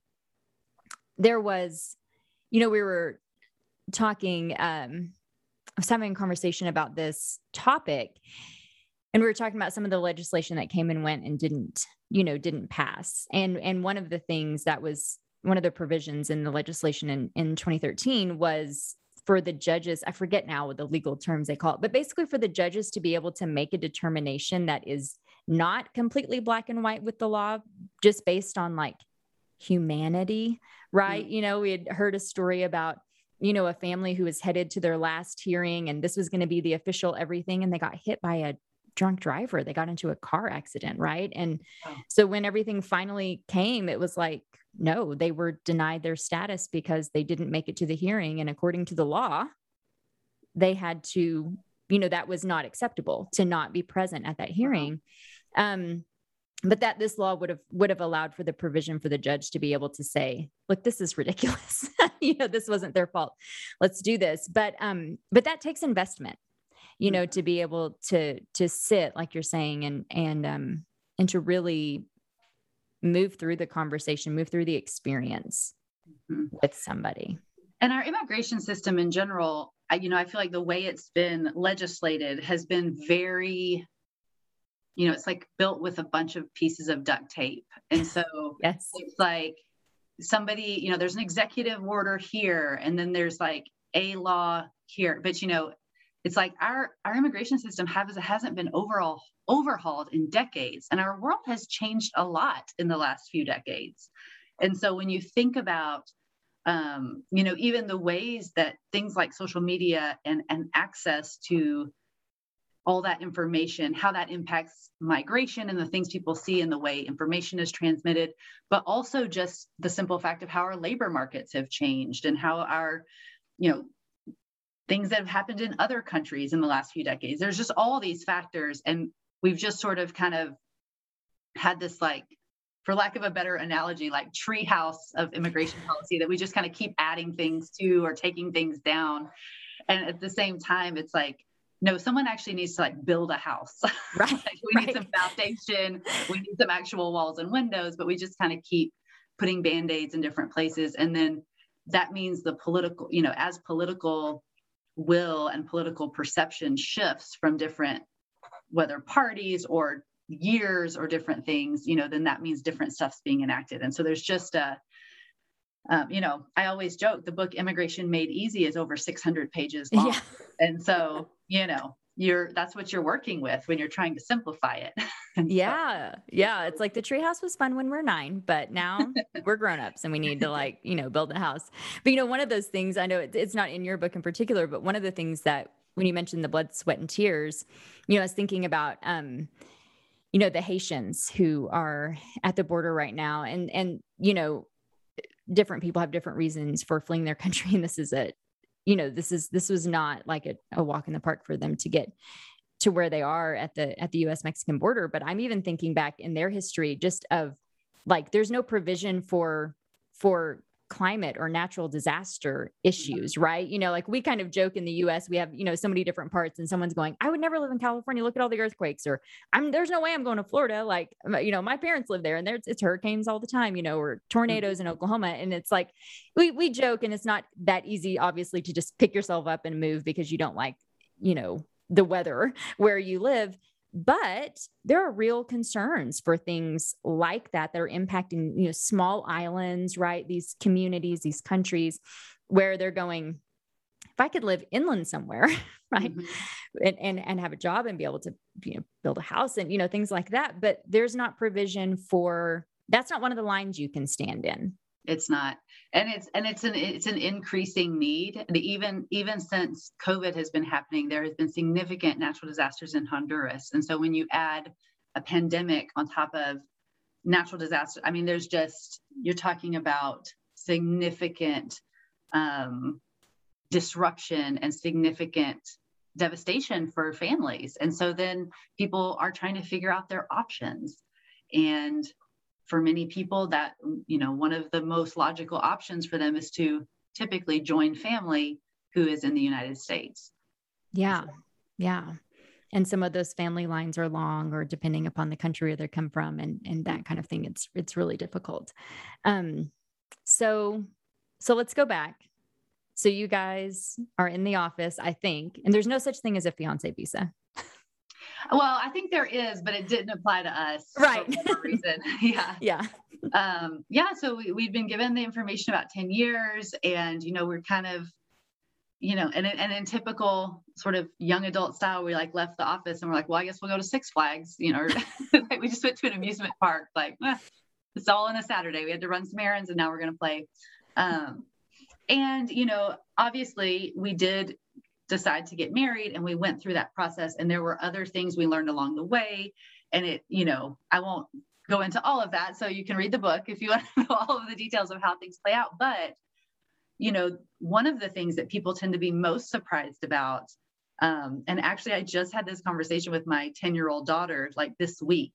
there was, you know, we were talking, um, I was having a conversation about this topic, and we were talking about some of the legislation that came and went and didn't, you know, didn't pass. And and one of the things that was one of the provisions in the legislation in, in twenty thirteen was for the judges, I forget now what the legal terms they call it, but basically for the judges to be able to make a determination that is not completely black and white with the law, just based on like humanity, right? Mhm. You know, we had heard a story about, you know, a family who was headed to their last hearing and this was going to be the official everything. And they got hit by a drunk driver. They got into a car accident, right? And Oh. so when everything finally came, it was like, no, they were denied their status because they didn't make it to the hearing. And according to the law, they had to, you know, that was not acceptable to not be present at that Wow. hearing. Um, but that this law would have would have allowed for the provision for the judge to be able to say, look, this is ridiculous. You know, this wasn't their fault. Let's do this. But um, but that takes investment, you know, Mhm. to be able to to sit, like you're saying, and and um and to really move through the conversation, move through the experience Mhm. with somebody. And our immigration system in general, I, you know, I feel like the way it's been legislated has been very, you know, it's like built with a bunch of pieces of duct tape. And so Yes. it's like somebody, you know, there's an executive order here, and then there's like a law here. But, you know, it's like our, our immigration system has, hasn't been overall overhauled in decades. And our world has changed a lot in the last few decades. And so when you think about, um, you know, even the ways that things like social media and, and access to all that information, how that impacts migration and the things people see and the way information is transmitted, but also just the simple fact of how our labor markets have changed and how our, you know, things that have happened in other countries in the last few decades. There's just all these factors. And we've just sort of kind of had this, like, for lack of a better analogy, like treehouse of immigration policy that we just kind of keep adding things to or taking things down. And at the same time, it's like, no, someone actually needs to like build a house. Right. Like we right. need some foundation, we need some actual walls and windows, but we just kind of keep putting band-aids in different places. And then that means the political, you know, as political will and political perception shifts from different, whether parties or years or different things, you know, then that means different stuff's being enacted. And so there's just a, um, you know, I always joke the book Immigration Made Easy is over six hundred pages long. Yeah. And so, you know, you're, that's what you're working with when you're trying to simplify it. And Yeah. So, yeah. It's like the treehouse was fun when we're nine, but now we're grown-ups and we need to like, you know, build a house. But, you know, one of those things, I know it, it's not in your book in particular, but one of the things that when you mentioned the blood, sweat, and tears, you know, I was thinking about, um, you know, the Haitians who are at the border right now, and, and, you know, different people have different reasons for fleeing their country. And this is a, you know, this is, this was not like a, a walk in the park for them to get to where they are at the, at the U S Mexican border. But I'm even thinking back in their history, just of like, there's no provision for, for climate or natural disaster issues, right? You know, like we kind of joke in the U S, we have, you know, so many different parts, and someone's going, I would never live in California. Look at all the earthquakes, or I'm, there's no way I'm going to Florida. Like, you know, my parents live there and there's, it's hurricanes all the time, you know, or tornadoes in Oklahoma. And it's like, we, we joke, and it's not that easy, obviously, to just pick yourself up and move because you don't like, you know, the weather where you live. but there are real concerns for things like that that are impacting, you know, small islands, right? These communities, these countries where they're going, if I could live inland somewhere, right, Mhm. and, and and have a job and be able to, you know, build a house and, you know, things like that, but there's not provision for, that's not one of the lines you can stand in. It's not, and it's and it's an it's an increasing need. And even even since COVID has been happening, there has been significant natural disasters in Honduras, and so when you add a pandemic on top of natural disaster, I mean, there's just, you're talking about significant um, disruption and significant devastation for families. And so then people are trying to figure out their options. And for many people, that, you know, one of the most logical options for them is to typically join family who is in the United States. Yeah. Yeah. And some of those family lines are long, or depending upon the country where they come from, and, and that kind of thing. It's, it's really difficult. Um, so, so let's go back. So you guys are in the office, I think, and there's no such thing as a fiance visa. Well, I think there is, but it didn't apply to us, right? For whatever reason. Yeah. Yeah. Um, yeah. So we, we've been given the information about ten years, and, you know, we're kind of, you know, and, and in typical sort of young adult style, we like left the office and we're like, well, I guess we'll go to Six Flags, you know, like we just went to an amusement park, like eh, it's all on a Saturday. We had to run some errands and now we're going to play. Um, and, you know, obviously we did decide to get married, and we went through that process, and there were other things we learned along the way. And it, you know, I won't go into all of that. So you can read the book if you want to know all of the details of how things play out. But, you know, one of the things that people tend to be most surprised about, um, and actually I just had this conversation with my ten year old daughter, like this week,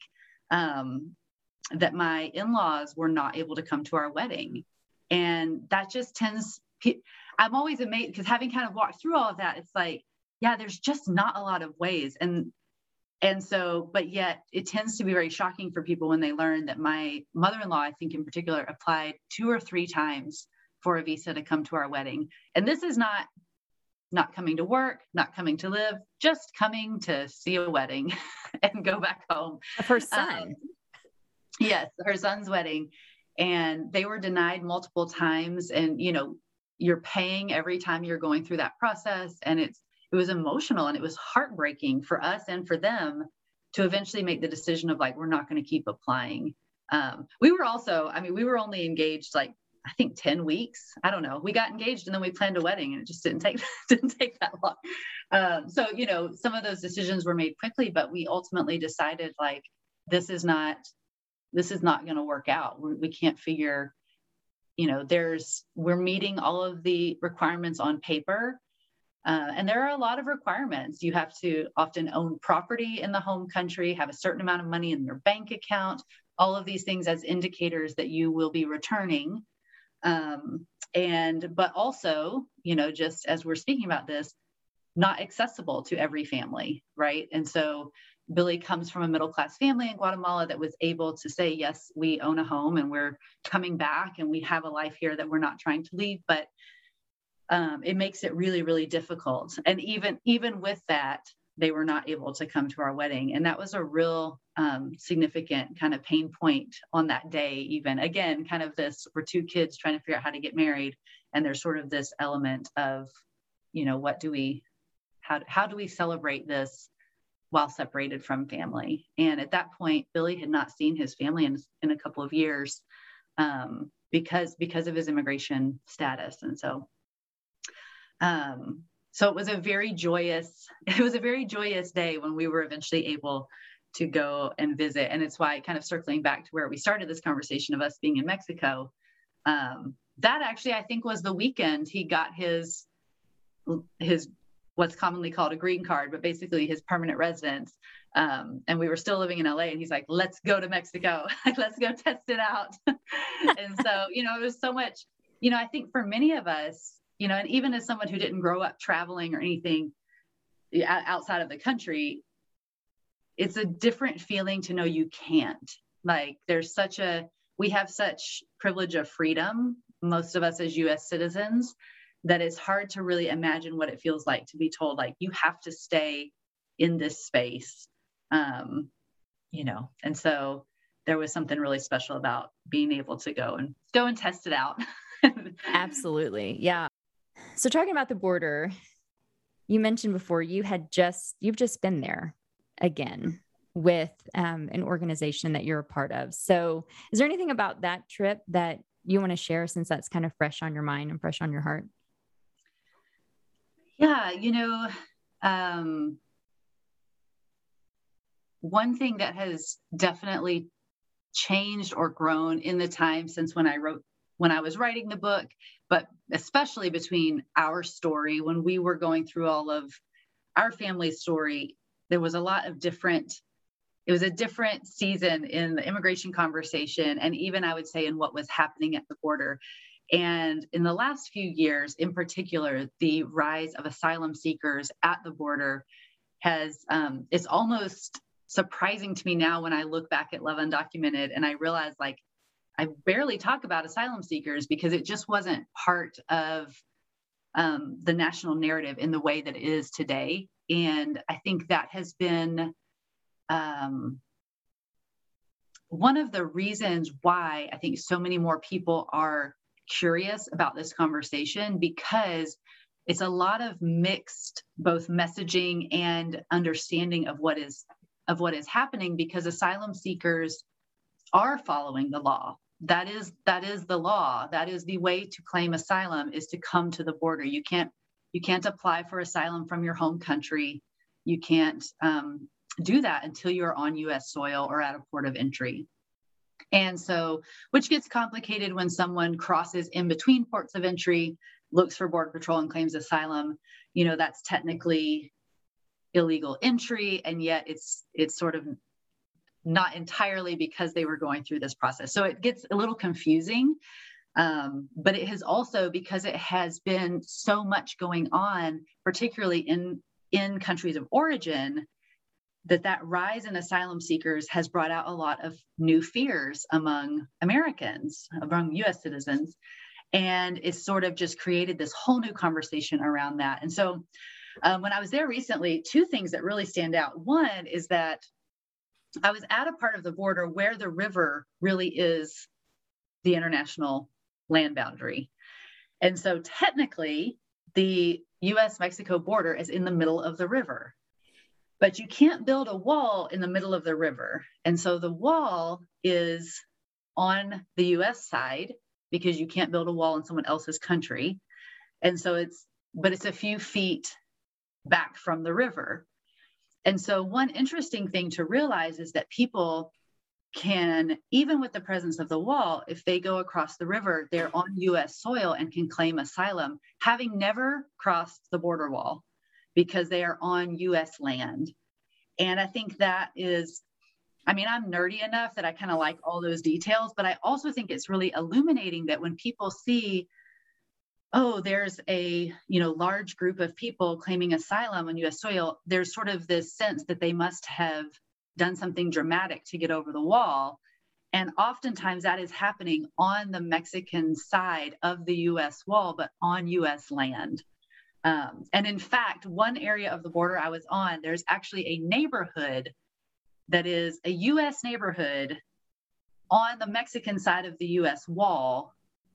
um, that my in-laws were not able to come to our wedding. And that just tends, I'm always amazed, because having kind of walked through all of that, it's like, yeah, there's just not a lot of ways. And, and so, but yet it tends to be very shocking for people when they learn that my mother-in-law, I think in particular, applied two or three times for a visa to come to our wedding. And this is not, not coming to work, not coming to live, just coming to see a wedding and go back home. Of her son. Um, yes, her son's wedding. And they were denied multiple times. And, you know, you're paying every time you're going through that process. And it's, it was emotional, and it was heartbreaking for us and for them to eventually make the decision of like, we're not going to keep applying. Um, we were also, I mean, we were only engaged like, I think ten weeks. I don't know. We got engaged and then we planned a wedding, and it just didn't take, didn't take that long. Um, so, you know, some of those decisions were made quickly, but we ultimately decided like, this is not, this is not going to work out. We're, we can't figure, you know, there's, we're meeting all of the requirements on paper. Uh, and there are a lot of requirements. You have to often own property in the home country, have a certain amount of money in your bank account, all of these things as indicators that you will be returning. Um, and, but also, you know, just as we're speaking about this, not accessible to every family, right? And so Billy comes from a middle-class family in Guatemala that was able to say, yes, we own a home and we're coming back and we have a life here that we're not trying to leave, but um, it makes it really, really difficult. And even, even with that, they were not able to come to our wedding. And that was a real um, significant kind of pain point on that day. Even again, kind of this, we're two kids trying to figure out how to get married. And there's sort of this element of, you know, what do we, how, how do we celebrate this while separated from family? And at that point, Billy had not seen his family in, in a couple of years um, because, because of his immigration status. And so, um, so it was a very joyous, it was a very joyous day when we were eventually able to go and visit. And it's why, kind of circling back to where we started this conversation of us being in Mexico, um, that actually, I think, was the weekend he got his, his, what's commonly called a green card, but basically his permanent residence. Um, and we were still living in L A, and he's like, let's go to Mexico. Let's go test it out. And so, you know, it was so much, you know, I think for many of us, you know, and even as someone who didn't grow up traveling or anything outside of the country, it's a different feeling to know you can't. Like there's such a, we have such privilege of freedom, most of us as U S citizens, that it's hard to really imagine what it feels like to be told, like, you have to stay in this space Um, you know, and so there was something really special about being able to go and go and test it out. Absolutely. Yeah. So talking about the border, you mentioned before you had just, you've just been there again with um, an organization that you're a part of. So is there anything about that trip that you want to share, since that's kind of fresh on your mind and fresh on your heart? Yeah, you know, um, one thing that has definitely changed or grown in the time since when I wrote, when I was writing the book, but especially between our story, when we were going through all of our family story, there was a lot of different, it was a different season in the immigration conversation. And even I would say in what was happening at the border. And in the last few years, in particular, the rise of asylum seekers at the border has, um, it's almost surprising to me now when I look back at Love Undocumented and I realize, like, I barely talk about asylum seekers because it just wasn't part of um, the national narrative in the way that it is today. And I think that has been um, one of the reasons why I think so many more people are curious about this conversation, because it's a lot of mixed both messaging and understanding of what is of what is happening, because asylum seekers are following the law. That is that is the law. That is the way to claim asylum, is to come to the border. You can't you can't apply for asylum from your home country. You can't um, do that until you're on U S soil or at a port of entry. And so, which gets complicated when someone crosses in between ports of entry, looks for Border Patrol and claims asylum. You know, that's technically illegal entry, and yet it's it's sort of not entirely, because they were going through this process. So it gets a little confusing. Um, but it has also, because it has been so much going on, particularly in, in countries of origin, that that rise in asylum seekers has brought out a lot of new fears among Americans, among U S citizens. And it's sort of just created this whole new conversation around that. And so um, when I was there recently, two things that really stand out. One is that I was at a part of the border where the river really is the international land boundary. And so technically, the U S Mexico border is in the middle of the river, but you can't build a wall in the middle of the river. And so the wall is on the U S side, because you can't build a wall in someone else's country. And so it's, but it's a few feet back from the river. And so one interesting thing to realize is that people can, even with the presence of the wall, if they go across the river, they're on U S soil and can claim asylum, having never crossed the border wall, because they are on U S land. And I think that is, I mean, I'm nerdy enough that I kind of like all those details, but I also think it's really illuminating that when people see, oh, there's a, you know, large group of people claiming asylum on U S soil, there's sort of this sense that they must have done something dramatic to get over the wall. And oftentimes that is happening on the Mexican side of the U S wall, but on U S land. Um, and in fact, one area of the border I was on, there's actually a neighborhood that is a U S neighborhood on the Mexican side of the U S wall.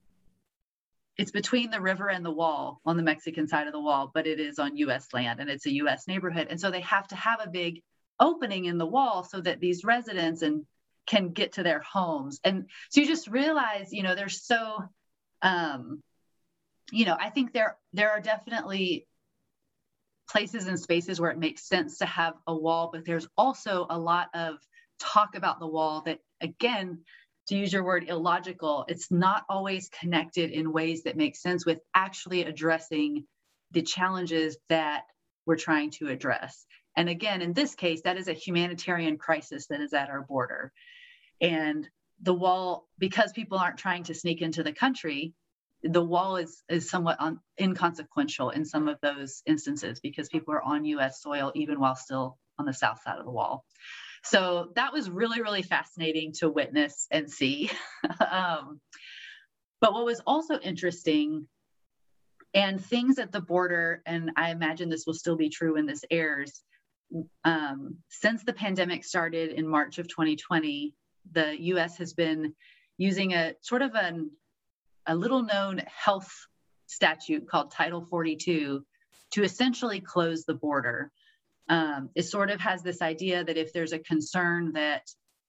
It's between the river and the wall on the Mexican side of the wall, but it is on U S land and it's a U S neighborhood. And so they have to have a big opening in the wall so that these residents and can get to their homes. And so you just realize, you know, there's so, um, you know, I think there, there are definitely places and spaces where it makes sense to have a wall, but there's also a lot of talk about the wall that, again, to use your word, illogical. It's not always connected in ways that make sense with actually addressing the challenges that we're trying to address. And again, in this case, that is a humanitarian crisis that is at our border. And the wall, because people aren't trying to sneak into the country, the wall is, is somewhat un, inconsequential in some of those instances, because people are on U S soil even while still on the south side of the wall. So that was really, really fascinating to witness and see. um, but what was also interesting, and things at the border, and I imagine this will still be true when this airs, um, since the pandemic started in March of twenty twenty, the U S has been using a sort of an, a little known health statute called Title forty-two to essentially close the border. Um, it sort of has this idea that if there's a concern that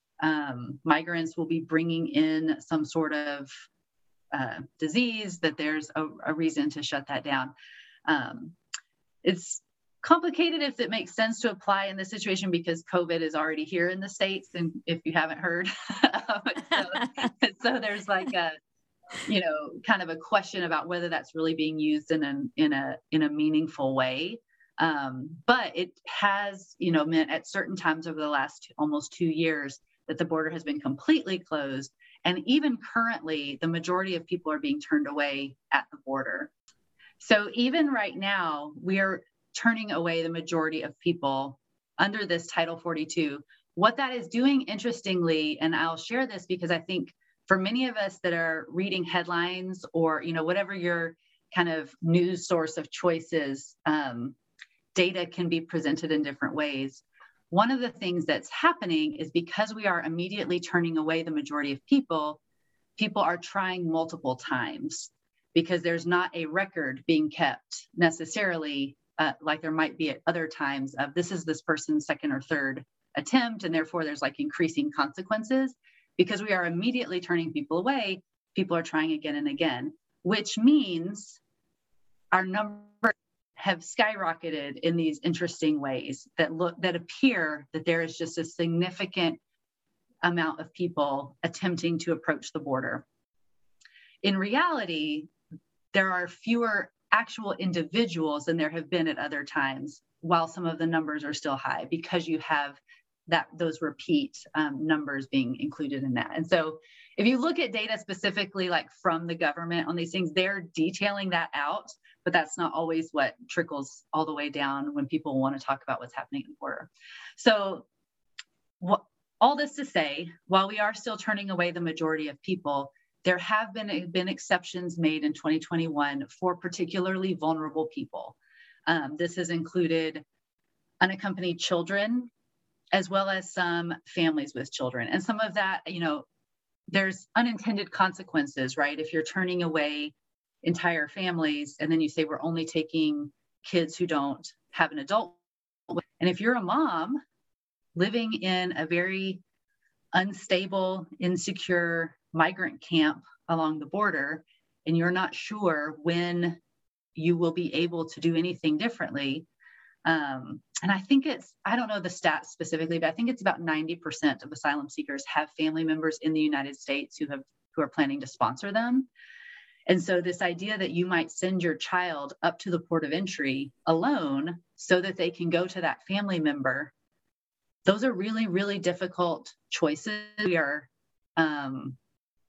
um, migrants will be bringing in some sort of uh, disease, that there's a, a reason to shut that down. Um, it's complicated if it makes sense to apply in this situation because COVID is already here in the States, and if you haven't heard. so, so there's like a, you know, kind of a question about whether that's really being used in a, in a, in a meaningful way. Um, but it has, you know, meant at certain times over the last almost two years that the border has been completely closed. And even currently, the majority of people are being turned away at the border. So even right now, we are turning away the majority of people under this Title forty-two. What that is doing, interestingly, and I'll share this because I think for many of us that are reading headlines or, you know, whatever your kind of news source of choice is, um, data can be presented in different ways. One of the things that's happening is because we are immediately turning away the majority of people, people are trying multiple times because there's not a record being kept necessarily uh, like there might be at other times of this is this person's second or third attempt, and therefore there's like increasing consequences. Because we are immediately turning people away, people are trying again and again, which means our numbers have skyrocketed in these interesting ways that look, that appear that there is just a significant amount of people attempting to approach the border. In reality, there are fewer actual individuals than there have been at other times, while some of the numbers are still high because you have that those repeat um, numbers being included in that. And so if you look at data specifically like from the government on these things, they're detailing that out, but that's not always what trickles all the way down when people want to talk about what's happening at the border. So what, all this to say, while we are still turning away the majority of people, there have been, been exceptions made in twenty twenty-one for particularly vulnerable people. Um, this has included unaccompanied children, as well as some families with children. And some of that, you know, there's unintended consequences, right? If you're turning away entire families and then you say, we're only taking kids who don't have an adult. And if you're a mom living in a very unstable, insecure migrant camp along the border, and you're not sure when you will be able to do anything differently, Um, and I think it's, I don't know the stats specifically, but I think it's about ninety percent of asylum seekers have family members in the United States who have, who are planning to sponsor them. And so this idea that you might send your child up to the port of entry alone so that they can go to that family member, those are really, really difficult choices. We are um,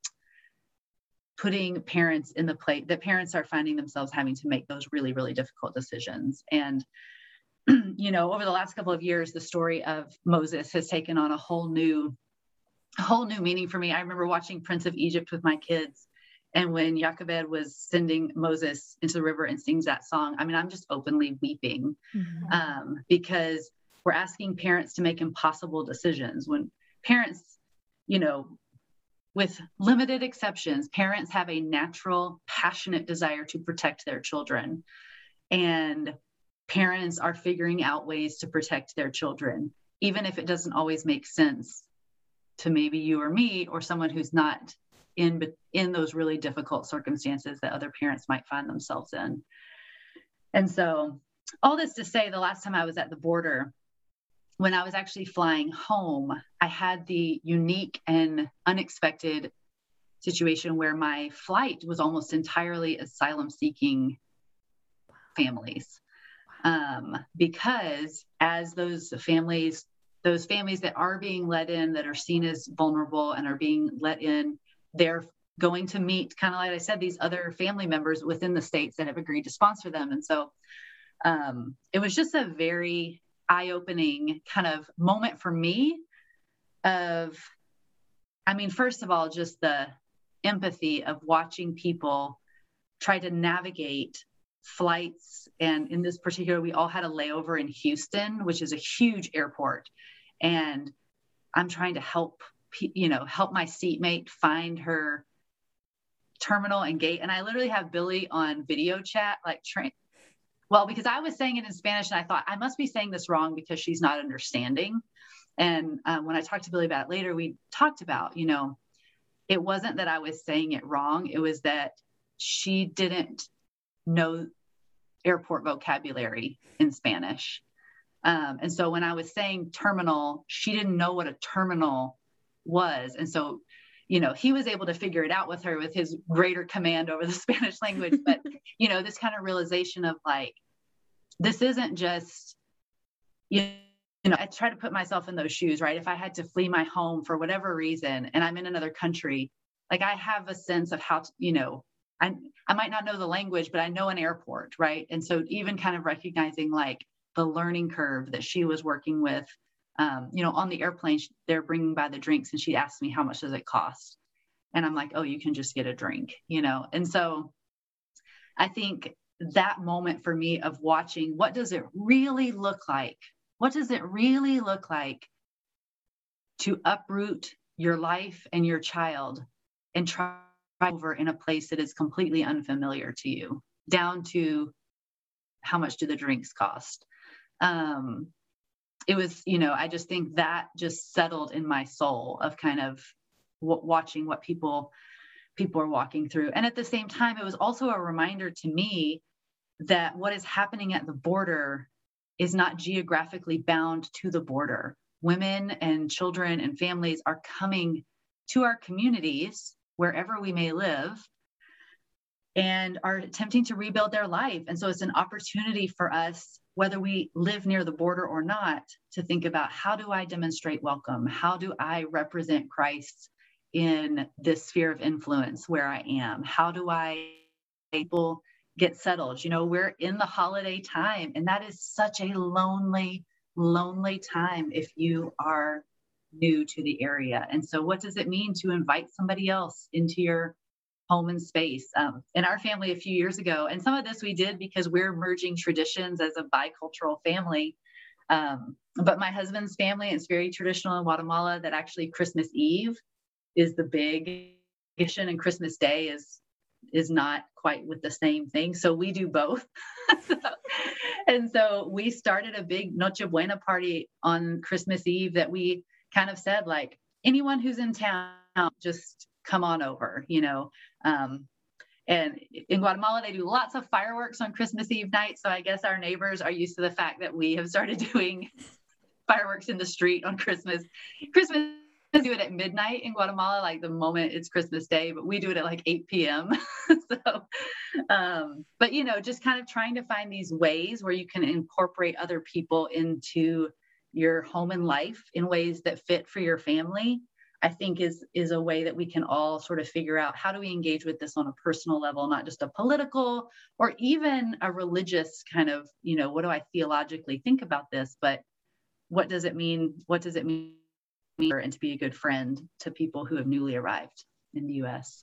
putting parents in the place that parents are finding themselves having to make those really, really difficult decisions. And you know, over the last couple of years, the story of Moses has taken on a whole new, a whole new meaning for me. I remember watching Prince of Egypt with my kids. And when Jochebed was sending Moses into the river and sings that song, I mean, I'm just openly weeping mm-hmm. um, because we're asking parents to make impossible decisions. When parents, you know, with limited exceptions, parents have a natural, passionate desire to protect their children. And parents are figuring out ways to protect their children, even if it doesn't always make sense to maybe you or me or someone who's not in, in those really difficult circumstances that other parents might find themselves in. And so all this to say, the last time I was at the border, when I was actually flying home, I had the unique and unexpected situation where my flight was almost entirely asylum-seeking families. Um, because as those families, those families that are being let in, that are seen as vulnerable and are being let in, they're going to meet, kind of like I said, these other family members within the states that have agreed to sponsor them. And so um, it was just a very eye-opening kind of moment for me of, I mean, first of all, just the empathy of watching people try to navigate flights. And in this particular, we all had a layover in Houston, which is a huge airport. And I'm trying to help, you know, help my seatmate find her terminal and gate. And I literally have Billy on video chat, like train. Well, because I was saying it in Spanish and I thought I must be saying this wrong because she's not understanding. And um, when I talked to Billy about it later, we talked about, you know, it wasn't that I was saying it wrong. It was that she didn't know airport vocabulary in Spanish. Um, and so when I was saying terminal, she didn't know what a terminal was. And so, you know, he was able to figure it out with her with his greater command over the Spanish language. But, you know, this kind of realization of like, this isn't just, you know, I try to put myself in those shoes, right? If I had to flee my home for whatever reason and I'm in another country, like I have a sense of how to, you know, I, I might not know the language, but I know an airport, right? And so even kind of recognizing like the learning curve that she was working with, um, you know, on the airplane, they're bringing by the drinks and she asked me, how much does it cost? And I'm like, oh, you can just get a drink, you know? And so I think that moment for me of watching, what does it really look like? What does it really look like to uproot your life and your child and try over in a place that is completely unfamiliar to you, down to how much do the drinks cost? Um, it was, you know, I just think that just settled in my soul of kind of w- watching what people, people are walking through. And at the same time, it was also a reminder to me that what is happening at the border is not geographically bound to the border. Women and children and families are coming to our communities, wherever we may live, and are attempting to rebuild their life. And so it's an opportunity for us, whether we live near the border or not, to think about, how do I demonstrate welcome? How do I represent Christ in this sphere of influence where I am? How do I people get settled? You know, we're in the holiday time, and that is such a lonely, lonely time if you are new to the area. And so what does it mean to invite somebody else into your home and space? Um, in our family a few years ago, and some of this we did because we're merging traditions as a bicultural family. Um, but my husband's family, it's very traditional in Guatemala that actually Christmas Eve is the big tradition and Christmas Day is is not quite with the same thing. So we do both. so, and so we started a big Noche Buena party on Christmas Eve that we kind of said, like, anyone who's in town, just come on over, you know. Um, and in Guatemala, they do lots of fireworks on Christmas Eve night. So I guess our neighbors are used to the fact that we have started doing fireworks in the street on Christmas. Christmas do it at midnight in Guatemala, like the moment it's Christmas Day, but we do it at like eight p.m. so, um, but you know, just kind of trying to find these ways where you can incorporate other people into your home and life in ways that fit for your family, I think is, is a way that we can all sort of figure out, how do we engage with this on a personal level, not just a political or even a religious kind of, you know, what do I theologically think about this, but what does it mean? What does it mean? And to be a good friend to people who have newly arrived in the U S.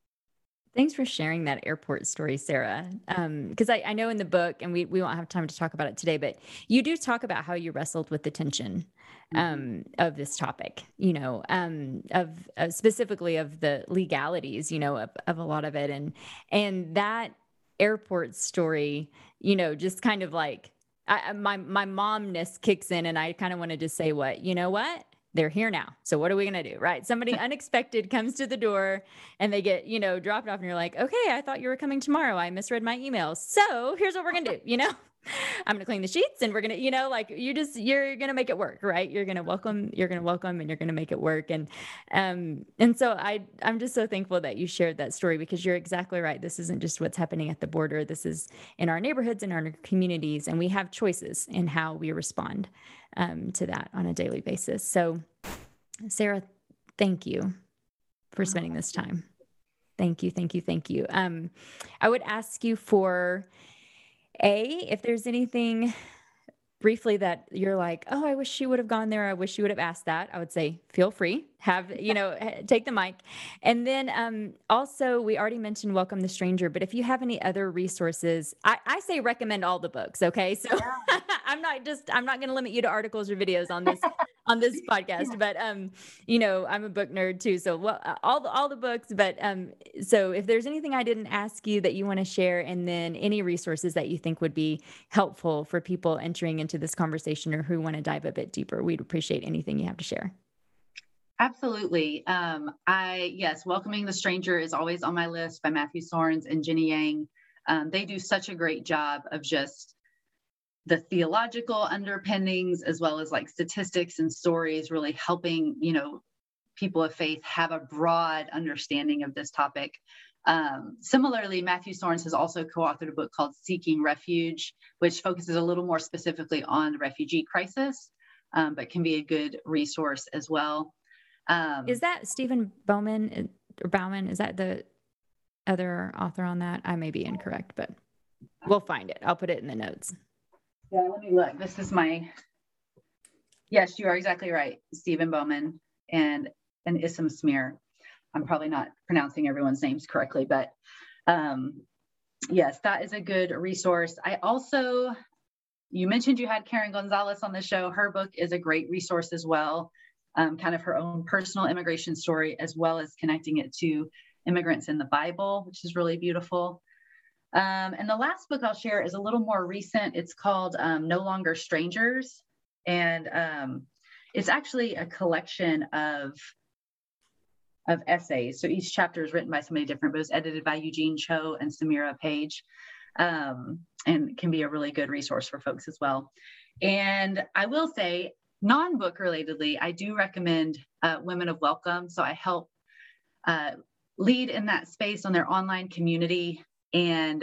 Thanks for sharing that airport story, Sarah. Um, because I, I know in the book, and we, we won't have time to talk about it today, but you do talk about how you wrestled with the tension um, mm-hmm. of this topic, you know, um, of uh, specifically of the legalities, you know, of, of a lot of it. And, and that airport story, you know, just kind of like, I, my, my momness kicks in, and I kind of wanted to say, what, you know what? They're here now. So what are we going to do? Right. Somebody unexpected comes to the door and they get, you know, dropped off, and you're like, okay, I thought you were coming tomorrow. I misread my emails. So here's what we're going to do. You know, I'm going to clean the sheets, and we're going to, you know, like you just, you're going to make it work. Right. You're going to welcome, you're going to welcome, and you're going to make it work. And, um, and so I, I'm just so thankful that you shared that story, because you're exactly right. This isn't just what's happening at the border. This is in our neighborhoods and our communities, and we have choices in how we respond um, to that on a daily basis. So Sarah, thank you for spending this time. Thank you. Thank you. Thank you. Um, I would ask you for A, if there's anything briefly that you're like, oh, I wish she would have gone there. I wish she would have asked that. I would say, feel free, have, you know, h- take the mic. And then um, also, we already mentioned Welcome the Stranger, but if you have any other resources, I, I say recommend all the books. Okay. So I'm not just, I'm not going to limit you to articles or videos on this, on this podcast, but, um, you know, I'm a book nerd too. So well, uh, all the, all the books, but, um, so if there's anything I didn't ask you that you want to share, and then any resources that you think would be helpful for people entering into this conversation or who want to dive a bit deeper, we'd appreciate anything you have to share. Absolutely. Um, I, yes, Welcoming the Stranger is always on my list by Matthew Sorens and Jenny Yang. Um, they do such a great job of just the theological underpinnings, as well as like statistics and stories, really helping, you know, people of faith have a broad understanding of this topic. Um, similarly, Matthew Sorens has also co-authored a book called Seeking Refuge, which focuses a little more specifically on the refugee crisis, um, but can be a good resource as well. Um, Is that Stephen Bowman or Bauman? Is that the other author on that? I may be incorrect, but we'll find it. I'll put it in the notes. Yeah, let me look. This is my, yes, you are exactly right. Stephen Bowman and, and Issam Smear. I'm probably not pronouncing everyone's names correctly, but um, yes, that is a good resource. I also, you mentioned you had Karen Gonzalez on the show. Her book is a great resource as well, um, kind of her own personal immigration story, as well as connecting it to immigrants in the Bible, which is really beautiful. Um, and the last book I'll share is a little more recent. It's called um, No Longer Strangers. And um, it's actually a collection of, of essays. So each chapter is written by somebody different, but it's edited by Eugene Cho and Samira Page, um, and can be a really good resource for folks as well. And I will say, non-book relatedly, I do recommend uh, Women of Welcome. So I help uh, lead in that space on their online community. And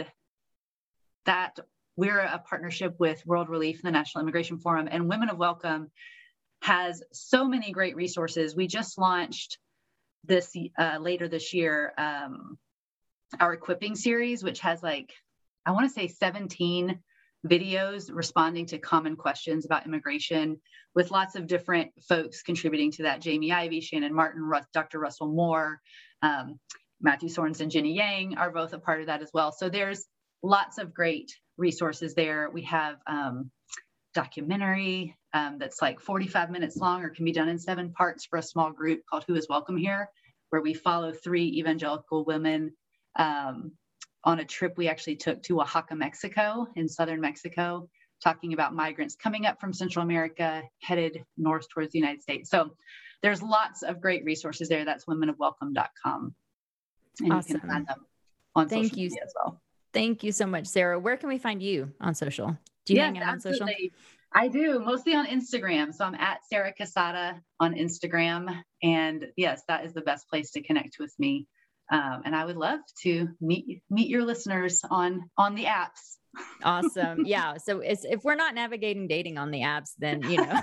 that we're a partnership with World Relief and the National Immigration Forum, and Women of Welcome has so many great resources. We just launched this uh, later this year, um, our equipping series, which has like, I want to say seventeen videos responding to common questions about immigration, with lots of different folks contributing to that. Jamie Ivey, Shannon Martin, Doctor Russell Moore, um, Matthew Sorens and Jenny Yang are both a part of that as well. So there's lots of great resources there. We have um, documentary um, that's like forty-five minutes long, or can be done in seven parts for a small group, called Who is Welcome Here, where we follow three evangelical women um, on a trip we actually took to Oaxaca, Mexico, in southern Mexico, talking about migrants coming up from Central America, headed north towards the United States. So there's lots of great resources there. That's women of welcome dot com. And Awesome. you can find them on Thank social you. media as well. Thank you so much, Sarah. Where can we find you on social? Do you Yes, hang out on social? absolutely. I do, mostly on Instagram. So I'm at Sarah Casada on Instagram. And yes, that is the best place to connect with me. Um, and I would love to meet meet your listeners on on the apps. Awesome. Yeah. So it's, if we're not navigating dating on the apps, then, you know,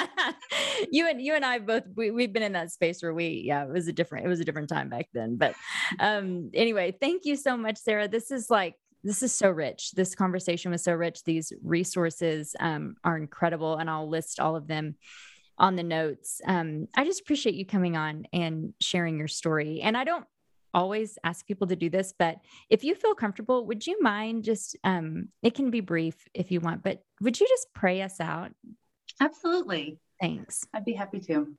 you and you and I both, we, we've been in that space where we, yeah, it was a different, it was a different time back then. But um, anyway, thank you so much, Sarah. This is like, this is so rich. This conversation was so rich. These resources um, are incredible, and I'll list all of them on the notes. Um, I just appreciate you coming on and sharing your story. And I don't always ask people to do this, but if you feel comfortable, would you mind just, um, it can be brief if you want, but would you just pray us out? Absolutely. Thanks. I'd be happy to.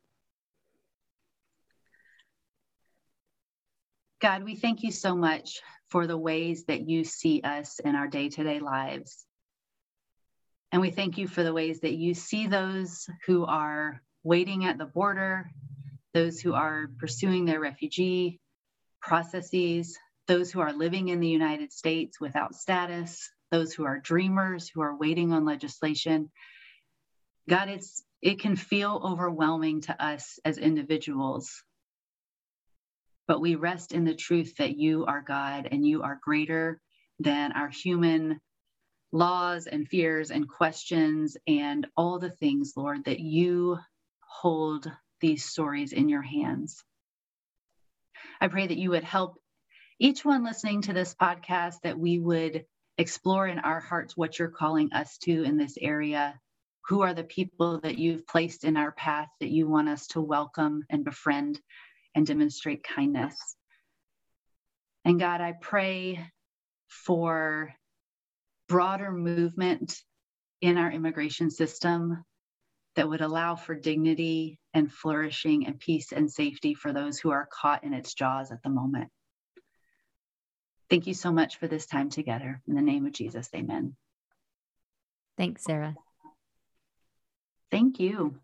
God, we thank you so much for the ways that you see us in our day-to-day lives. And we thank you for the ways that you see those who are waiting at the border, those who are pursuing their refugee processes, those who are living in the United States without status, those who are dreamers, who are waiting on legislation. God, it's it can feel overwhelming to us as individuals, but we rest in the truth that you are God and you are greater than our human laws and fears and questions and all the things, Lord, that you hold these stories in your hands. I pray that you would help each one listening to this podcast, that we would explore in our hearts what you're calling us to in this area, who are the people that you've placed in our path that you want us to welcome and befriend and demonstrate kindness. And God, I pray for broader movement in our immigration system that would allow for dignity and flourishing and peace and safety for those who are caught in its jaws at the moment. Thank you so much for this time together. In the name of Jesus, amen. Thanks, Sarah. Thank you.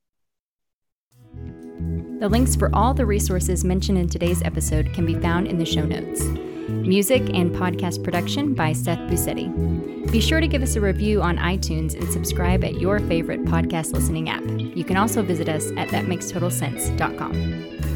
The links for all the resources mentioned in today's episode can be found in the show notes. Music and podcast production by Seth Busetti. Be sure to give us a review on iTunes and subscribe at your favorite podcast listening app. You can also visit us at that makes total sense dot com.